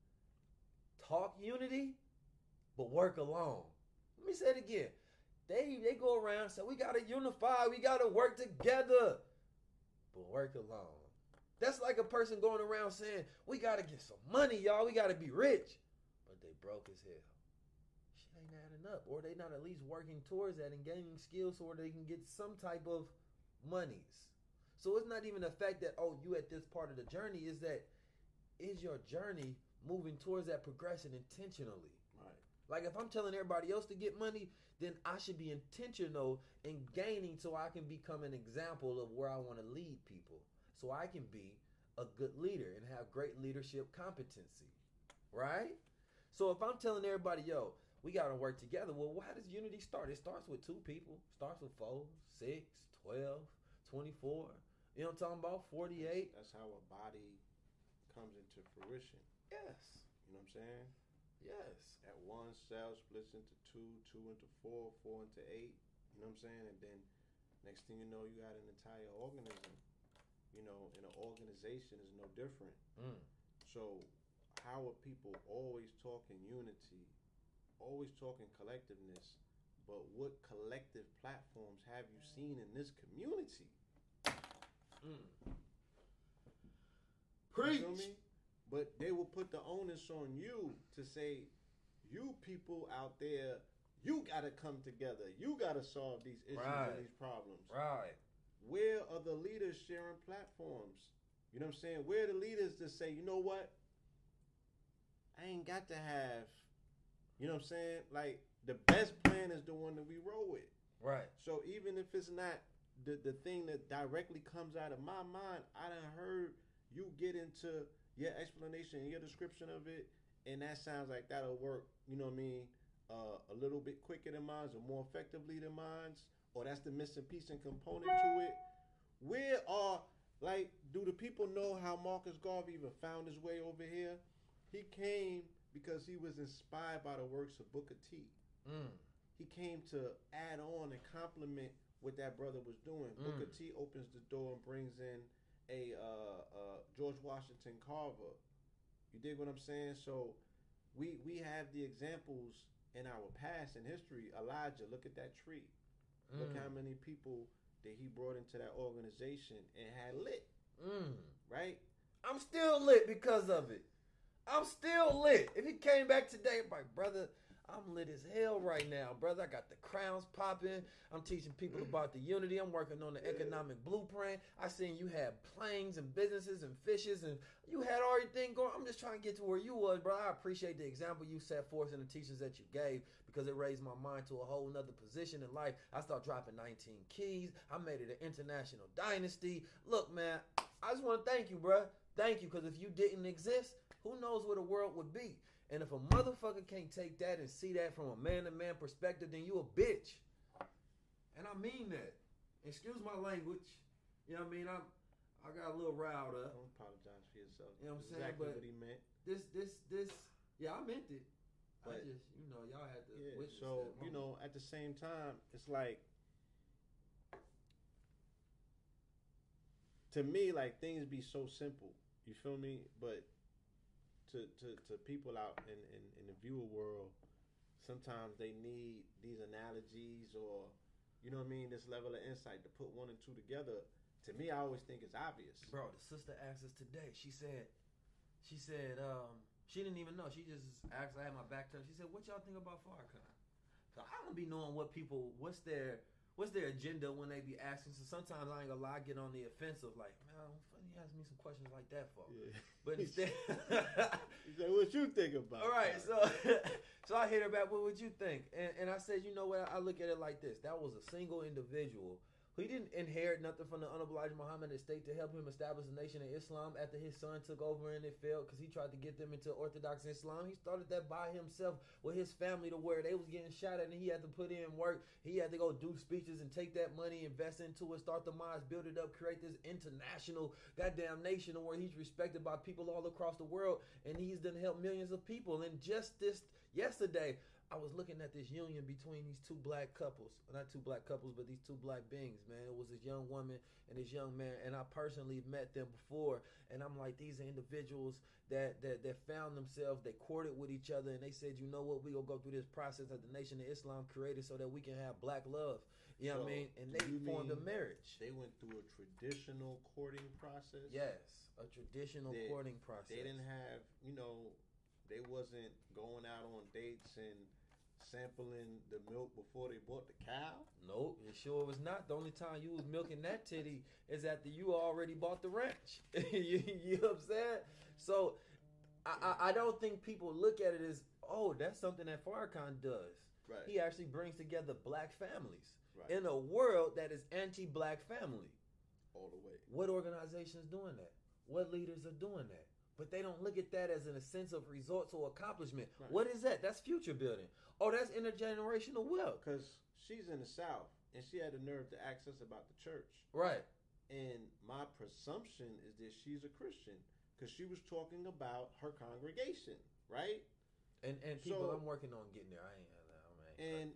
Talk unity, but work alone. Let me say it again. They they go around and say, we got to unify, we got to work together, but work alone. That's like a person going around saying, we got to get some money, y'all, we got to be rich, but they broke as hell. Shit ain't adding up, or they not at least working towards that and gaining skills so they can get some type of monies. So it's not even the fact that, oh, you at this part of the journey, is that, is your journey moving towards that progression intentionally? Right. Like if I'm telling everybody else to get money, then I should be intentional in gaining so I can become an example of where I want to lead people. So I can be a good leader and have great leadership competency, right? So if I'm telling everybody, yo, we got to work together, well, how does unity start? It starts with two people. It starts with four, six, twelve, twenty-four. You know what I'm talking about? forty-eight. That's how a body comes into fruition. Yes. You know what I'm saying? Yes. At one cell splits into two, two into four, four into eight. You know what I'm saying? And then Next thing you know, you got an entire organism. You know, and an organization is no different. Mm. So, how are people always talking unity, always talking collectiveness, but what collective platforms have you seen in this community? Mm. You Preach. feel me? But they will put the onus on you to say, you people out there, you gotta come together. You gotta solve these issues Right. and these problems. Right. Where are the leaders sharing platforms? You know what I'm saying? Where are the leaders that say, you know what? I ain't got to have, you know what I'm saying? Like, the best plan is the one that we roll with. Right. So even if it's not the, the thing that directly comes out of my mind, I done heard you get into your explanation and your description of it, and that sounds like that'll work, you know what I mean, uh, a little bit quicker than mine or more effectively than mine, or that's the missing piece and component to it. Where are, like, do the people know how Marcus Garvey even found his way over here? He came because he was inspired by the works of Booker T. Mm. He came to add on and complement what that brother was doing. Mm. Booker T opens the door and brings in a uh, uh, George Washington Carver. You dig what I'm saying? So we we have the examples in our past and history. Elijah, look at that tree. Mm. Look how many people that he brought into that organization and had lit, Mm. right? I'm still lit because of it. I'm still lit. If he came back today, I'm like, brother, I'm lit as hell right now, brother. I got the crowns popping. I'm teaching people about the unity. I'm working on the economic blueprint. I seen you had planes and businesses and fishes, and you had everything going. I'm just trying to get to where you was, bro. I appreciate the example you set forth and the teachings that you gave, because it raised my mind to a whole nother position in life. I started dropping nineteen keys. I made it an international dynasty. Look, man, I just want to thank you, bro. Thank you, because if you didn't exist, who knows where the world would be? And if a motherfucker can't take that and see that from a man-to-man perspective, then you a bitch. And I mean that. Excuse my language. You know what I mean? I'm, I got a little riled up. Don't apologize for yourself. You know what I'm saying? Exactly But what he meant. This, this, this, yeah, I meant it. I But- just, you know, y'all had to Yeah, witness so, that you moment. know, at the same time, it's like, to me, like, things be so simple. You feel me? But to to, to people out in, in, in the viewer world, sometimes they need these analogies or, you know what I mean, this level of insight to put one and two together. To me, I always think it's obvious. Bro, the sister asked us today. She said, she said, um, she didn't even know. She just asked. I had my back turned. She said, "What y'all think about Farrakhan?" So I don't be knowing what people, what's their, what's their agenda when they be asking. So sometimes I ain't gonna lie, I get on the offensive. Like, man, funny you ask me some questions like that for. Yeah. But instead, He said, "What you think about?" all right. that?" So, so I hit her back. What would you think? And and I said, you know what? I look at it like this. That was a single individual. He didn't inherit nothing from the Honorable Elijah Muhammad estate to help him establish a nation in Islam after his son took over and it failed because he tried to get them into Orthodox Islam. He started that by himself with his family to where they was getting shot at and he had to put in work. He had to go do speeches and take that money, invest into it, start the mosque, build it up, create this international goddamn nation where he's respected by people all across the world, and he's done help millions of people. And just this yesterday, I was looking at this union between these two black couples. Not two black couples, but these two black beings, man. It was this young woman and this young man, and I personally met them before. And I'm like, these are individuals that that, that found themselves, they courted with each other, and they said, you know what, we gonna go through this process that the Nation of Islam created so that we can have black love. You know So, what I mean? And do they you formed a mean marriage. They went through a traditional courting process. Yes, a traditional They- courting process. They didn't have, you know, they wasn't going out on dates and sampling the milk before they bought the cow. Nope, it sure was not. The only time you was milking that titty is after you already bought the ranch. you, you know what I'm saying? So I, I, I don't think people look at it as, oh, that's something that Farrakhan does. Right. He actually brings together black families Right. in a world that is anti-black family. All the way. What organizations doing that? What leaders are doing that? But they don't look at that as in a sense of results or accomplishment. Right. What is that? That's future building. Oh, that's intergenerational wealth. Because she's in the South and she had the nerve to ask us about the church. Right. And my presumption is that she's a Christian because she was talking about her congregation, right? And and people, So- I'm working on getting there. I ain't. I ain't And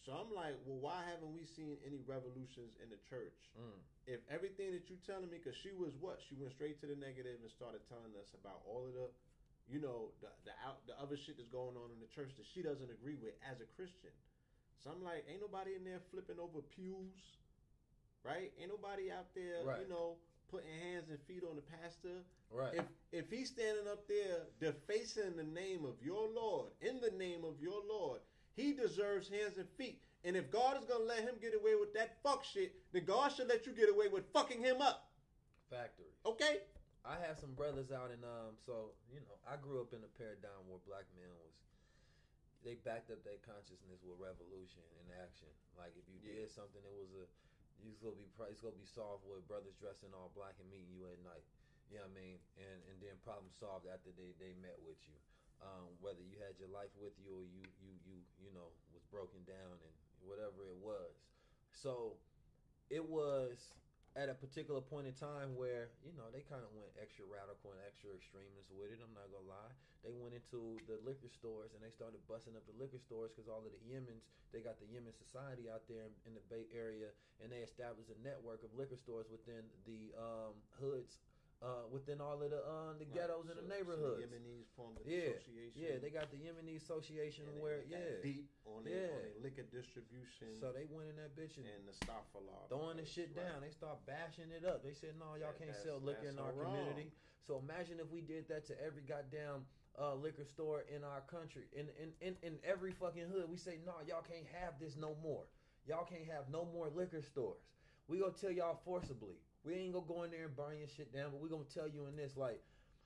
So I'm like, well, why haven't we seen any revolutions in the church? Mm. If everything that you telling me, because she was what? She went straight to the negative and started telling us about all of the, you know, the the out the other shit that's going on in the church that she doesn't agree with as a Christian. So I'm like, ain't nobody in there flipping over pews, right? Ain't nobody out there, Right. you know, putting hands and feet on the pastor. Right. If if he's standing up there defacing the name of your Lord, in the name of your Lord, he deserves hands and feet. And if God is gonna let him get away with that fuck shit, then God should let you get away with fucking him up. Factory. Okay? I had some brothers out in um so you know I grew up in a paradigm where black men was they backed up their consciousness with revolution and action. Like if you Yeah. did something, it was a it's gonna be it's gonna be solved with brothers dressing all black and meeting you at night. You know what I mean? And and then problem solved after they, they met with you. Um, whether you had your life with you or you you you you know was broken down and whatever it was. So it was at a particular point in time where, you know, they kind of went extra radical and extra extremist with it. I'm not going to lie. They went into the liquor stores and they started busting up the liquor stores because all of the Yemens, they got the Yemen Society out there in, in the Bay Area, and they established a network of liquor stores within the um, hoods, uh, within all of the um, the Right. ghettos So- in the so neighborhoods. the Yemenis formed an Yeah, association. yeah, they got the Yemeni Association and they- where, they got yeah. deep on their Yeah. on their liquor distribution So they went in that bitch and, and the Staffala. throwing the shit down. They start bashing it up. They said, no, y'all That- can't that's- sell liquor that's in our so wrong. community. So imagine if we did that to every goddamn uh, liquor store in our country. In, in, in, in every fucking hood, we say, no, y'all can't have this no more. Y'all can't have no more liquor stores. We gonna tell y'all forcibly. We ain't gonna go in there and burn your shit down, but we gonna tell you in this, like,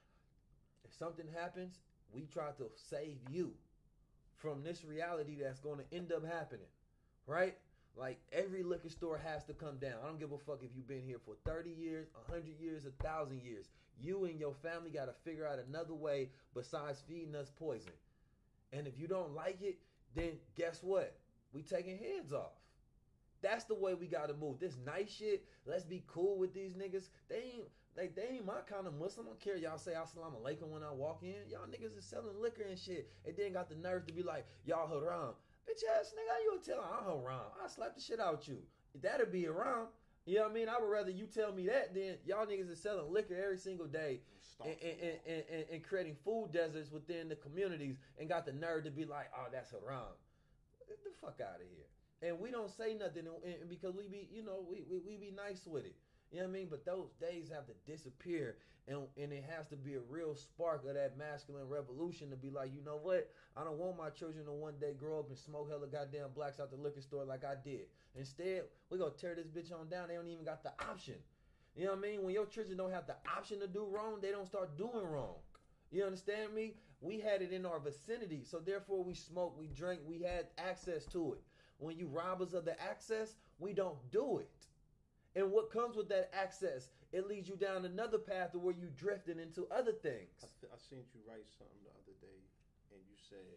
if something happens, we try to save you from this reality that's gonna end up happening, right? Like, every liquor store has to come down. I don't give a fuck if you've been here for thirty years, one hundred years, one thousand years. You and your family got to figure out another way besides feeding us poison. And if you don't like it, then guess what? We taking heads off. That's the way we got to move. This nice shit, let's be cool with these niggas. They ain't like they ain't my kind of Muslim. I don't care y'all say assalamu alaikum when I walk in. Y'all niggas is selling liquor and shit. And then got the nerve to be like, y'all haram. Bitch ass nigga, how you gonna tell I'm haram? I'll slap the shit out you. That'll be haram. You know what I mean? I would rather you tell me that than y'all niggas is selling liquor every single day and, and, and, and, and, and creating food deserts within the communities and got the nerve to be like, oh, that's haram. Get the fuck out of here. And we don't say nothing and, and because we be, you know, we, we, we be nice with it. You know what I mean? But those days have to disappear, and and it has to be a real spark of that masculine revolution to be like, you know what? I don't want my children to one day grow up and smoke hella goddamn blacks out the liquor store like I did. Instead, we're going to tear this bitch on down. They don't even got the option. You know what I mean? When your children don't have the option to do wrong, they don't start doing wrong. You understand me? We had it in our vicinity, so therefore we smoked, we drank, we had access to it. When you rob us of the access, we don't do it. And what comes with that access, it leads you down another path to where you drifting into other things. I, th- I seen you write something the other day, and you said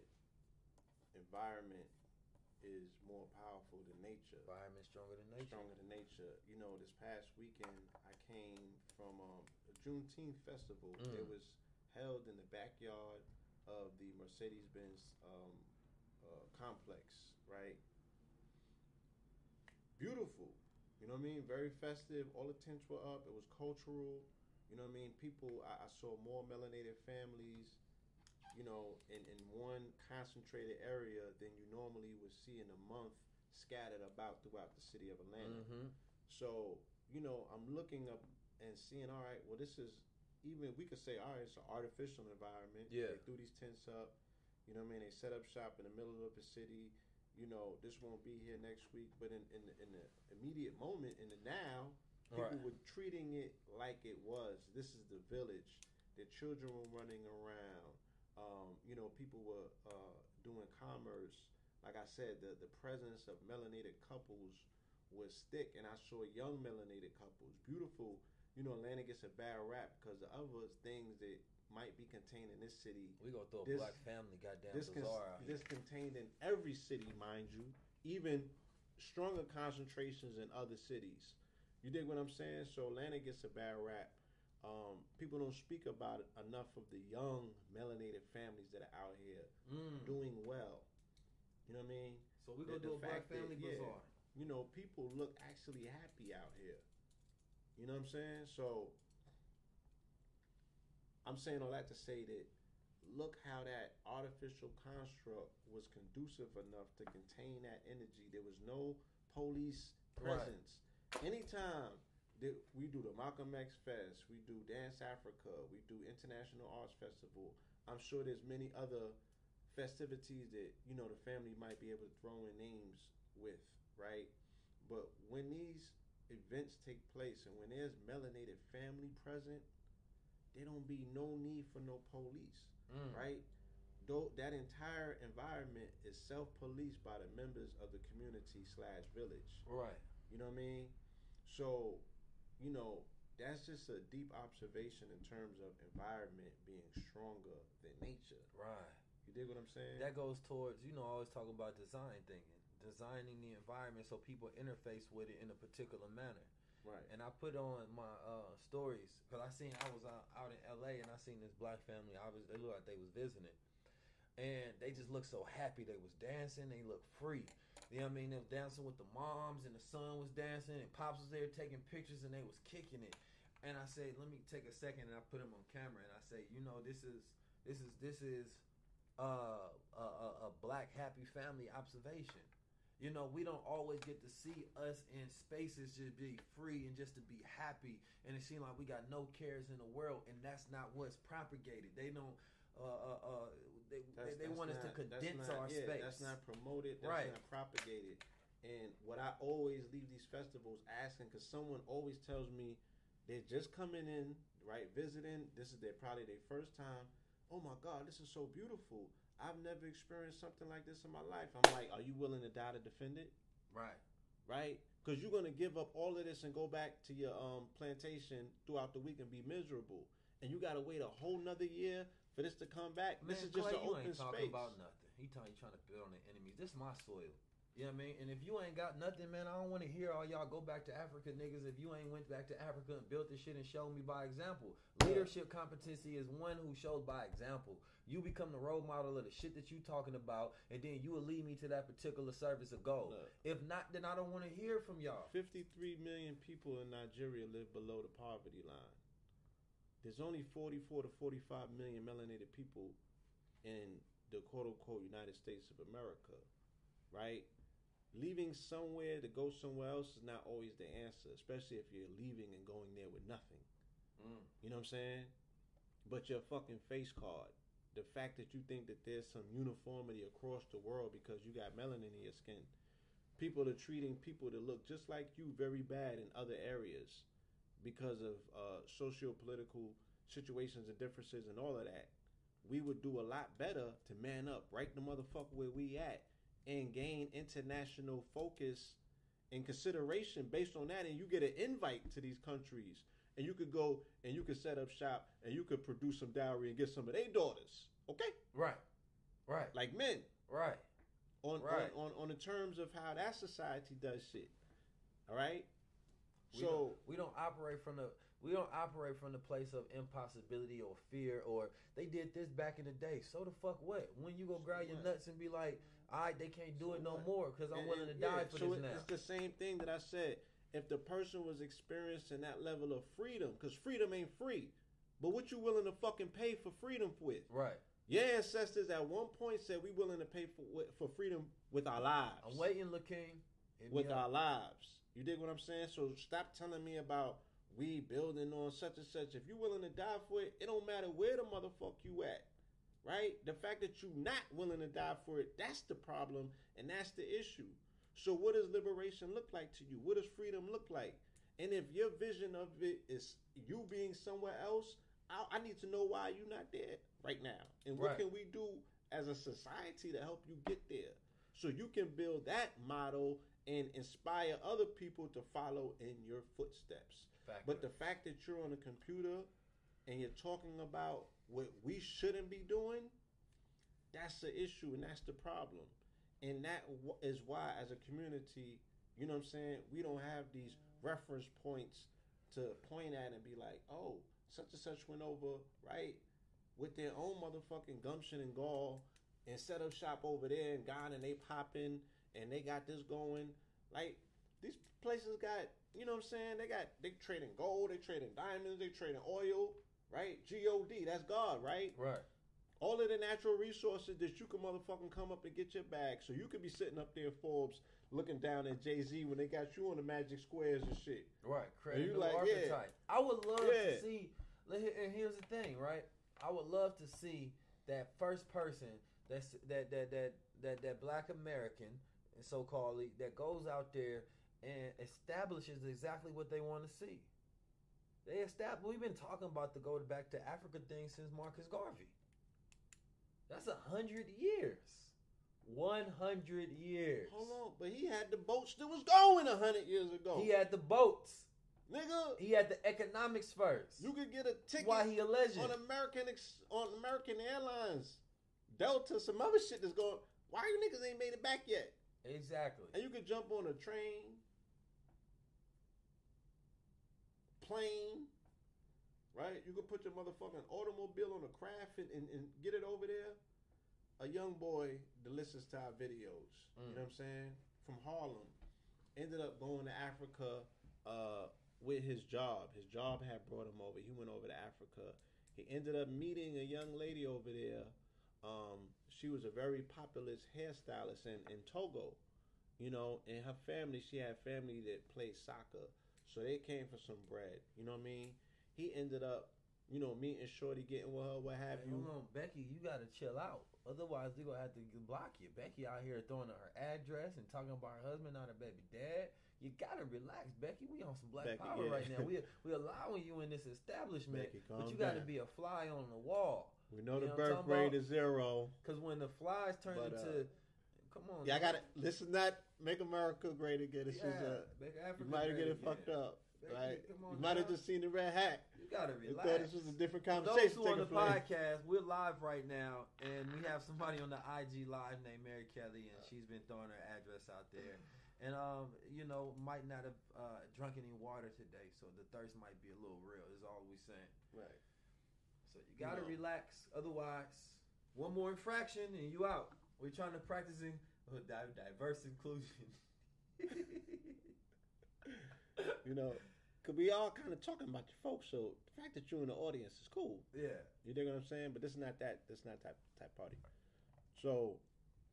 environment is more powerful than nature. Environment stronger than nature. Stronger than nature. You know, this past weekend, I came from um, a Juneteenth festival. Mm. It was held in the backyard of the Mercedes-Benz um, uh, complex, right? Beautiful. You know what I mean? Very festive. All the tents were up. It was cultural. You know what I mean? People, I, I saw more melanated families, you know, in, in one concentrated area than you normally would see in a month scattered about throughout the city of Atlanta. Mm-hmm. So, you know, I'm looking up and seeing, all right, well, this is, even we could say, all right, it's an artificial environment. Yeah. They threw these tents up. You know what I mean? They set up shop in the middle of the city. You know, this won't be here next week, but in, in, the, in the immediate moment, in the now, people Right. were treating it like it was. This is the village. The children were running around. Um, you know, people were uh, doing commerce. Like I said, the, the presence of melanated couples was thick, and I saw young melanated couples, beautiful. You know, Atlanta gets a bad rap because the other things that might be contained in this city. We gonna throw a This- black family goddamn This, con- bazaar out here. this contained in every city, mind you, even stronger concentrations in other cities. You dig what I'm saying? So Atlanta gets a bad rap. Um, people don't speak about it enough of the young melanated families that are out here Mm. doing well. You know what I mean? So we're the, gonna do the a Black fact that, Family yeah, Bazaar. you know, people look actually happy out here. You know what I'm saying? So I'm saying all that to say that look how that artificial construct was conducive enough to contain that energy. There was no police presence. Right. Anytime that we do the Malcolm X Fest, we do Dance Africa, we do International Arts Festival, I'm sure there's many other festivities that, you know, the family might be able to throw in names with, right? But when these events take place and when there's melanated family present, there don't be no need for no police, mm. right? Though that entire environment is self-policed by the members of the community slash village. Right. You know what I mean? So, you know, that's just a deep observation in terms of environment being stronger than nature. Right. You dig what I'm saying? That goes towards, you know, I always talk about design thinking. Designing the environment so people interface with it in a particular manner. Right. And I put on my uh, stories because I seen I was out, out in L A and I seen this Black family. I was they looked like they was visiting, and they just looked so happy. They was dancing. They looked free. You know what I mean? They was dancing with the moms and the son was dancing and pops was there taking pictures and they was kicking it. And I say, let me take a second and I put him on camera and I say, you know, this is this is this is uh, a, a, a Black happy family observation. You know, we don't always get to see us in spaces just be free and just to be happy. And it seems like we got no cares in the world, and that's not what's propagated. They don't. Uh, uh, uh, they that's, they, they want not, us to condense not, our yeah, space. That's not promoted. That's right. not propagated. And what I always leave these festivals asking, because someone always tells me they're just coming in, right, visiting. This is their probably their first time. Oh my God, this is so beautiful. I've never experienced something like this in my life. I'm like, are you willing to die to defend it? Right. Right? Because you're going to give up all of this and go back to your um, plantation throughout the week and be miserable. And you got to wait a whole nother year for this to come back. Man, this is just Clay, an open you ain't talking space. about nothing. He talking, trying to build on the enemies. This is my soil. You know what I mean? And if you ain't got nothing, man, I don't want to hear all y'all go back to Africa, niggas, if you ain't went back to Africa and built this shit and showed me by example. Leadership competency is one who shows by example. You become the role model of the shit that you talking about, and then you will lead me to that particular service or goal. Look, if not, then I don't want to hear from y'all. fifty-three million people in Nigeria live below the poverty line. There's only forty-four to forty-five million melanated people in the quote-unquote United States of America, right? Leaving somewhere to go somewhere else is not always the answer, especially if you're leaving and going there with nothing. Mm. You know what I'm saying? But your fucking face card, the fact that you think that there's some uniformity across the world because you got melanin in your skin, people are treating people that look just like you very bad in other areas because of uh, socio-political situations and differences and all of that. We would do a lot better to man up, right the motherfucker where we at, and gain international focus and consideration based on that, and you get an invite to these countries, and you could go and you could set up shop and you could produce some dowry and get some of their daughters, okay? Right, right, like men, right, on right. on, on on the terms of how that society does shit, all right? We so don't, we don't operate from the we don't operate from the place of impossibility or fear or they did this back in the day. So the fuck what? When you go grab your nuts and be like, all right, they can't do so it no what? more because I'm and, willing to and, die yeah, for so this it, now. It's the same thing that I said. If the person was experiencing that level of freedom, because freedom ain't free, but what you willing to fucking pay for freedom with? Right. Your ancestors at one point said we willing to pay for for freedom with our lives. I'm waiting, LaKing. With our lives. You dig what I'm saying? So stop telling me about we building on such and such. If you willing to die for it, it don't matter where the motherfucker you at. Right? The fact that you not willing to die for it, that's the problem, and that's the issue. So what does liberation look like to you? What does freedom look like? And if your vision of it is you being somewhere else, I, I need to know why you're not there right now. And what right. can we do as a society to help you get there? So you can build that model and inspire other people to follow in your footsteps. Factor. But the fact that you're on a computer and you're talking about what we shouldn't be doing, that's the issue and that's the problem. And that is why, as a community, you know what I'm saying, we don't have these reference points to point at and be like, oh, such and such went over, right, with their own motherfucking gumption and gall and set up shop over there and gone and they popping and they got this going. Like, these places got, you know what I'm saying? They got, they trading gold, they trading diamonds, they trading oil, right? G O D, that's God, right? Right. All of the natural resources that you can motherfucking come up and get your bag. So you could be sitting up there in Forbes looking down at Jay-Z when they got you on the Magic Squares and shit. Right, create you a new like, archetype. yeah. I would love Yeah. to see, and here's the thing, right? I would love to see that first person that's that that that that, that black American, so-called, that goes out there and establishes exactly what they want to see. They established. We've been talking about the go back to Africa thing since Marcus Garvey. That's a hundred years. One hundred years. Hold on, but he had the boats that was going a hundred years ago. He had the boats. Nigga, he had the economics first. You could get a ticket. Why he a legend on American on American Airlines, Delta, some other shit that's going. Why you niggas ain't made it back yet? Exactly. And you could jump on a train, plane, right? You could put your motherfucking automobile on a craft and, and, and get it over there. A young boy that listens to our videos, mm. you know what I'm saying, from Harlem, ended up going to Africa uh, with his job. His job had brought him over. He went over to Africa. He ended up meeting a young lady over there. Um, she was a very popular hairstylist in, in Togo, you know, and her family, she had family that played soccer. So they came for some bread, you know what I mean? He ended up, you know, meeting Shorty, getting with her, what have hey, you. Hold on, Becky, you got to chill out. Otherwise, they're going to have to block you. Becky out here throwing out her address and talking about her husband, not her baby dad. You got to relax, Becky. We on some black Becky, power yeah. right now. We we allowing you in this establishment, Becky, but you got to be a fly on the wall. We know, you know the birth rate is zero. Because when the flies turn but, into... Uh, come on. Yeah, man. I got to... Listen, not Make America Great Again. This yeah, is a... Make Africa you might have get it again. fucked up. Becky, right? Come on, you might have just seen the red hat. You gotta relax. You thought this was a different conversation. For those who on the place. Podcast, we're live right now, and we have somebody on the I G live named Mary Kelly, and she's been throwing her address out there. And um, you know, might not have uh, drunk any water today, so the thirst might be a little real. Is all we saying. Right. So you gotta no. relax. Otherwise, one more infraction and you out. We're trying to practicing uh, diverse inclusion. You know. Cause we all kind of talking about your folks, so the fact that you're in the audience is cool. Yeah, you dig what I'm saying? But this is not that. This is not type type party. So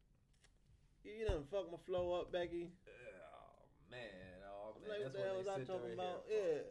you done fuck my flow up, Becky. Oh man, oh man. Like, that's what the hell was I talking about? Yeah,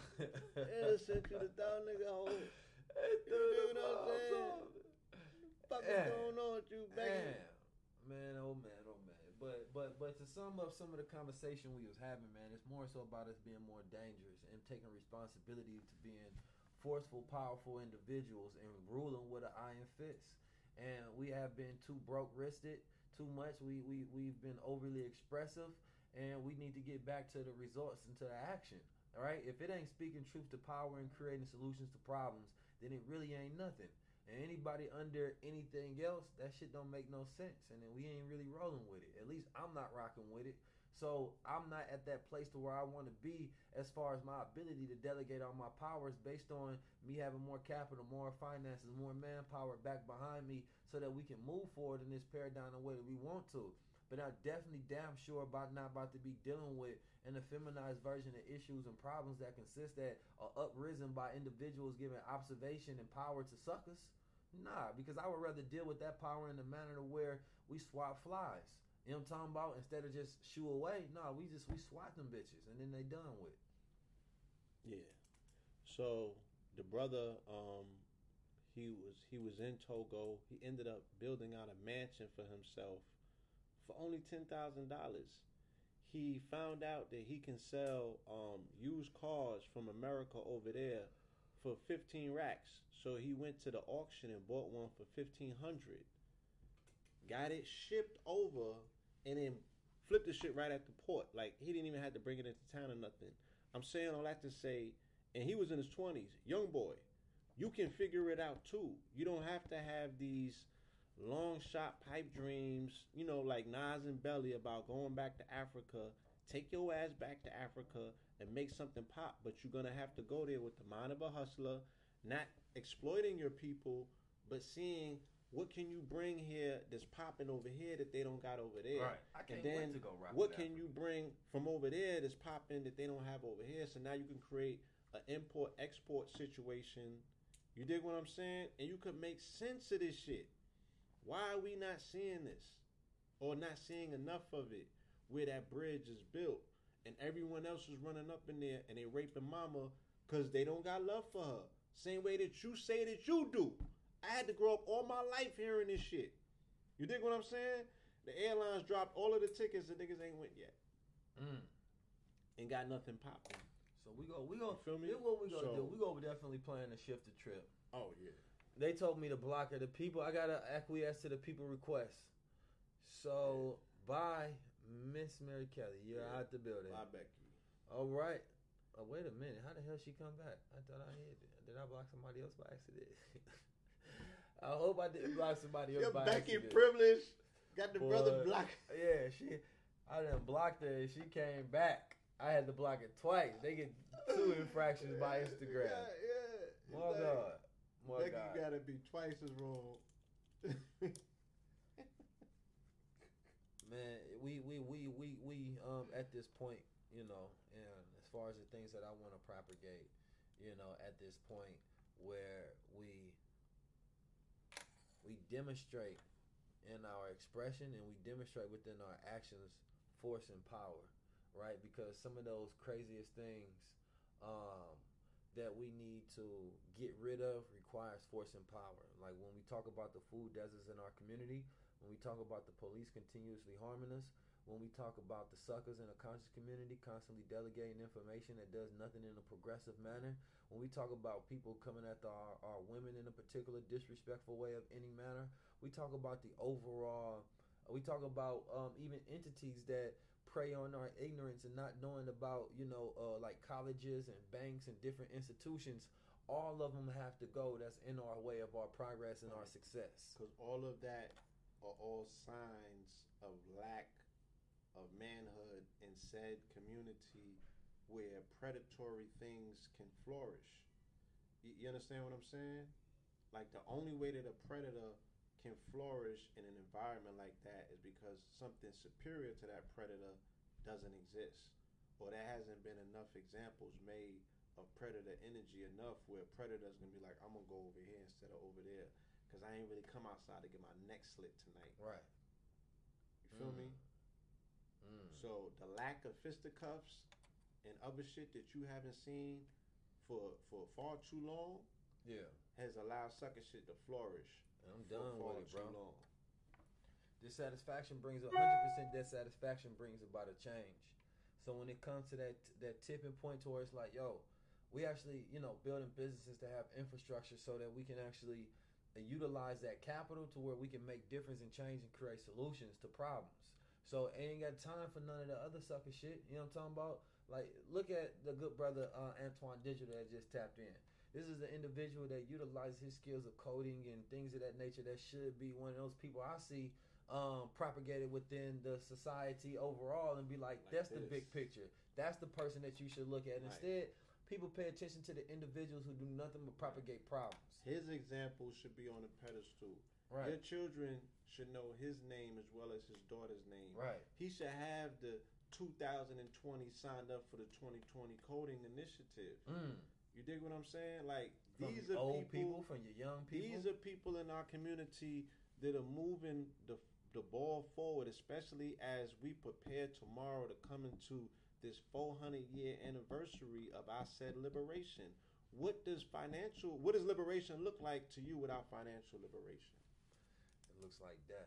yeah, sent you the dog nigga hole. You dig what I'm saying? Fuck is going on with you, Becky? Man, oh man, oh man. But but but to sum up some of the conversation we was having, man, it's more so about us being more dangerous and taking responsibility to being forceful, powerful individuals and ruling with an iron fist. And we have been too broke-wristed, too much. We we we've been overly expressive, and we need to get back to the results and to the action. All right. If it ain't speaking truth to power and creating solutions to problems, then it really ain't nothing. And anybody under anything else, that shit don't make no sense. And then we ain't really rolling with it. At least I'm not rocking with it. So I'm not at that place to where I want to be as far as my ability to delegate all my powers based on me having more capital, more finances, more manpower back behind me so that we can move forward in this paradigm the way that we want to. But I'm definitely damn sure about not about to be dealing with an effeminized version of issues and problems that consist that are uprisen by individuals giving observation and power to suckers. Nah, because I would rather deal with that power in the manner to where we swat flies. You know what I'm talking about? Instead of just shoo away, nah, we just we swat them bitches and then they done with. Yeah. So the brother, um, he was he was in Togo. He ended up building out a mansion for himself for only ten thousand dollars. He found out that he can sell um, used cars from America over there for fifteen racks. So he went to the auction and bought one for fifteen hundred. Got it shipped over and then flipped the shit right at the port. Like, he didn't even have to bring it into town or nothing. I'm saying all that to say, and he was in his twenties, young boy. You can figure it out too. You don't have to have these long shot pipe dreams, you know, like Nas and Belly about going back to Africa. Take your ass back to Africa and make something pop, but you're going to have to go there with the mind of a hustler, not exploiting your people, but seeing What can you bring here that's popping over here that they don't got over there? Right. I can't and then wait to go rock what with can Africa. you bring from over there that's popping that they don't have over here? So now you can create an import-export situation. You dig what I'm saying? And you could make sense of this shit. Why are we not seeing this? Or not seeing enough of it where that bridge is built and everyone else is running up in there and they raping mama because they don't got love for her. Same way that you say that you do. I had to grow up all my life hearing this shit. You dig what I'm saying? The airlines dropped all of the tickets and niggas ain't went yet. Mm. And got nothing popping. So we go, we go. You feel me? Here's what we gonna So- do. We gonna definitely plan to shift the trip. Oh, yeah. They told me to block it. The people, I gotta acquiesce to the people requests. So bye, Miss Mary Kelly. You're Yeah. out the building. Bye, Becky. All right. Oh, wait a minute. How the hell she come back? I thought I hit it. Did I block somebody else by accident? I hope I didn't block somebody else Your by Becky accident. privilege got the Boy, brother block. Yeah, she. I done blocked her and she came back. I had to block it twice. They get two infractions by Instagram. Yeah, yeah. My It's like, God. My Becky God. gotta be twice as wrong. Man, we we we we we um at this point, you know, and as far as the things that I want to propagate, you know, at this point where we we demonstrate in our expression and we demonstrate within our actions force and power, right? Because some of those craziest things um that we need to get rid of requires force and power. Like when we talk about the food deserts in our community, when we talk about the police continuously harming us, when we talk about the suckers in a conscious community constantly delegating information that does nothing in a progressive manner, when we talk about people coming after our, our women in a particular disrespectful way of any manner, we talk about the overall, we talk about um, even entities that prey on our ignorance and not knowing about, you know, uh, like colleges and banks and different institutions. All of them have to go. That's in our way of our progress and our success. Because all of that are all signs of lack of manhood in said community where predatory things can flourish. You, you understand what I'm saying? Like the only way that a predator can flourish in an environment like that is because something superior to that predator doesn't exist, or there hasn't been enough examples made of predator energy enough where predators gonna be like, I'm gonna go over here instead of over there because I ain't really come outside to get my neck slit tonight. Right. You feel Mm. me? Mm. So the lack of fisticuffs and other shit that you haven't seen for for far too long Yeah. has allowed sucker shit to flourish. And I'm for done far with it, bro. too long. Dissatisfaction brings a one hundred percent dissatisfaction brings about a change. So when it comes to that that tipping point to where it's like, yo, we actually, you know, building businesses to have infrastructure so that we can actually uh, utilize that capital to where we can make difference and change and create solutions to problems. So ain't got time for none of the other sucker shit. You know what I'm talking about? Like, look at the good brother uh, Antoine Digital that just tapped in. This is an individual that utilizes his skills of coding and things of that nature that should be one of those people I see um, propagated within the society overall and be like, Like that's the this. big picture. That's the person that you should look at. Right. Instead, people pay attention to the individuals who do nothing but propagate problems. His example should be on a pedestal. Right. Your children should know his name as well as his daughter's name. Right. He should have the two thousand twenty signed up for the twenty twenty coding initiative. Mm. You dig what I'm saying? Like From these your are old people, people, from your young people. These are people in our community that are moving the the ball forward, especially as we prepare tomorrow to come into this four hundred year anniversary of our said liberation. What does financial, what does liberation look like to you without financial liberation? It looks like death.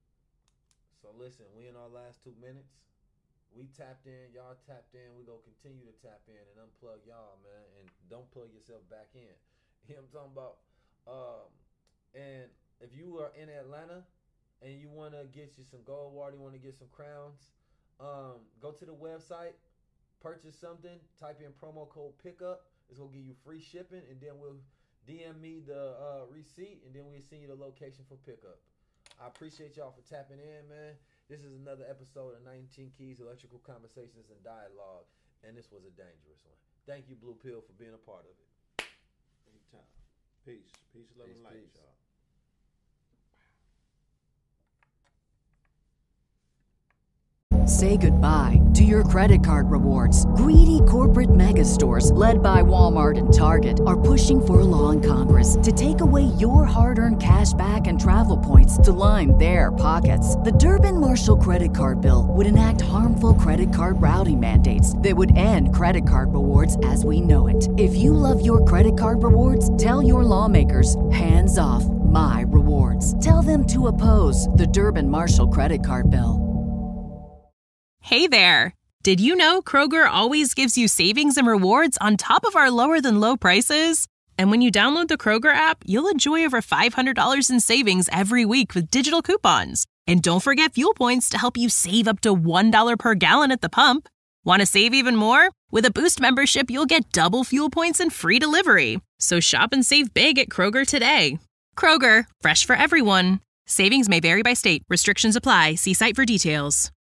So listen, we in our last two minutes. We tapped in, y'all tapped in. We gonna continue to tap in and unplug y'all, man, and don't plug yourself back in. You know what I'm talking about? Um, and if you are in Atlanta and you want to get you some gold water, you want to get some crowns, um, go to the website, purchase something, type in promo code pickup. It's gonna give you free shipping, and then we'll D M me the uh, receipt, and then we'll send you the location for pickup. I appreciate y'all for tapping in, man. This is another episode of nineteen Keys Electrical Conversations and Dialogue, and this was a dangerous one. Thank you, Blue Pill, for being a part of it. Anytime. Peace. Peace, love, Peace, and light, peace. y'all. Say goodbye to your credit card rewards. Greedy corporate mega stores, led by Walmart and Target, are pushing for a law in Congress to take away your hard-earned cash back and travel points to line their pockets. The Durbin-Marshall credit card bill would enact harmful credit card routing mandates that would end credit card rewards as we know it. If you love your credit card rewards, tell your lawmakers, hands off my rewards. Tell them to oppose the Durbin-Marshall credit card bill. Hey there! Did you know Kroger always gives you savings and rewards on top of our lower-than-low prices? And when you download the Kroger app, you'll enjoy over five hundred dollars in savings every week with digital coupons. And don't forget fuel points to help you save up to one dollar per gallon at the pump. Want to save even more? With a Boost membership, you'll get double fuel points and free delivery. So shop and save big at Kroger today. Kroger, fresh for everyone. Savings may vary by state. Restrictions apply. See site for details.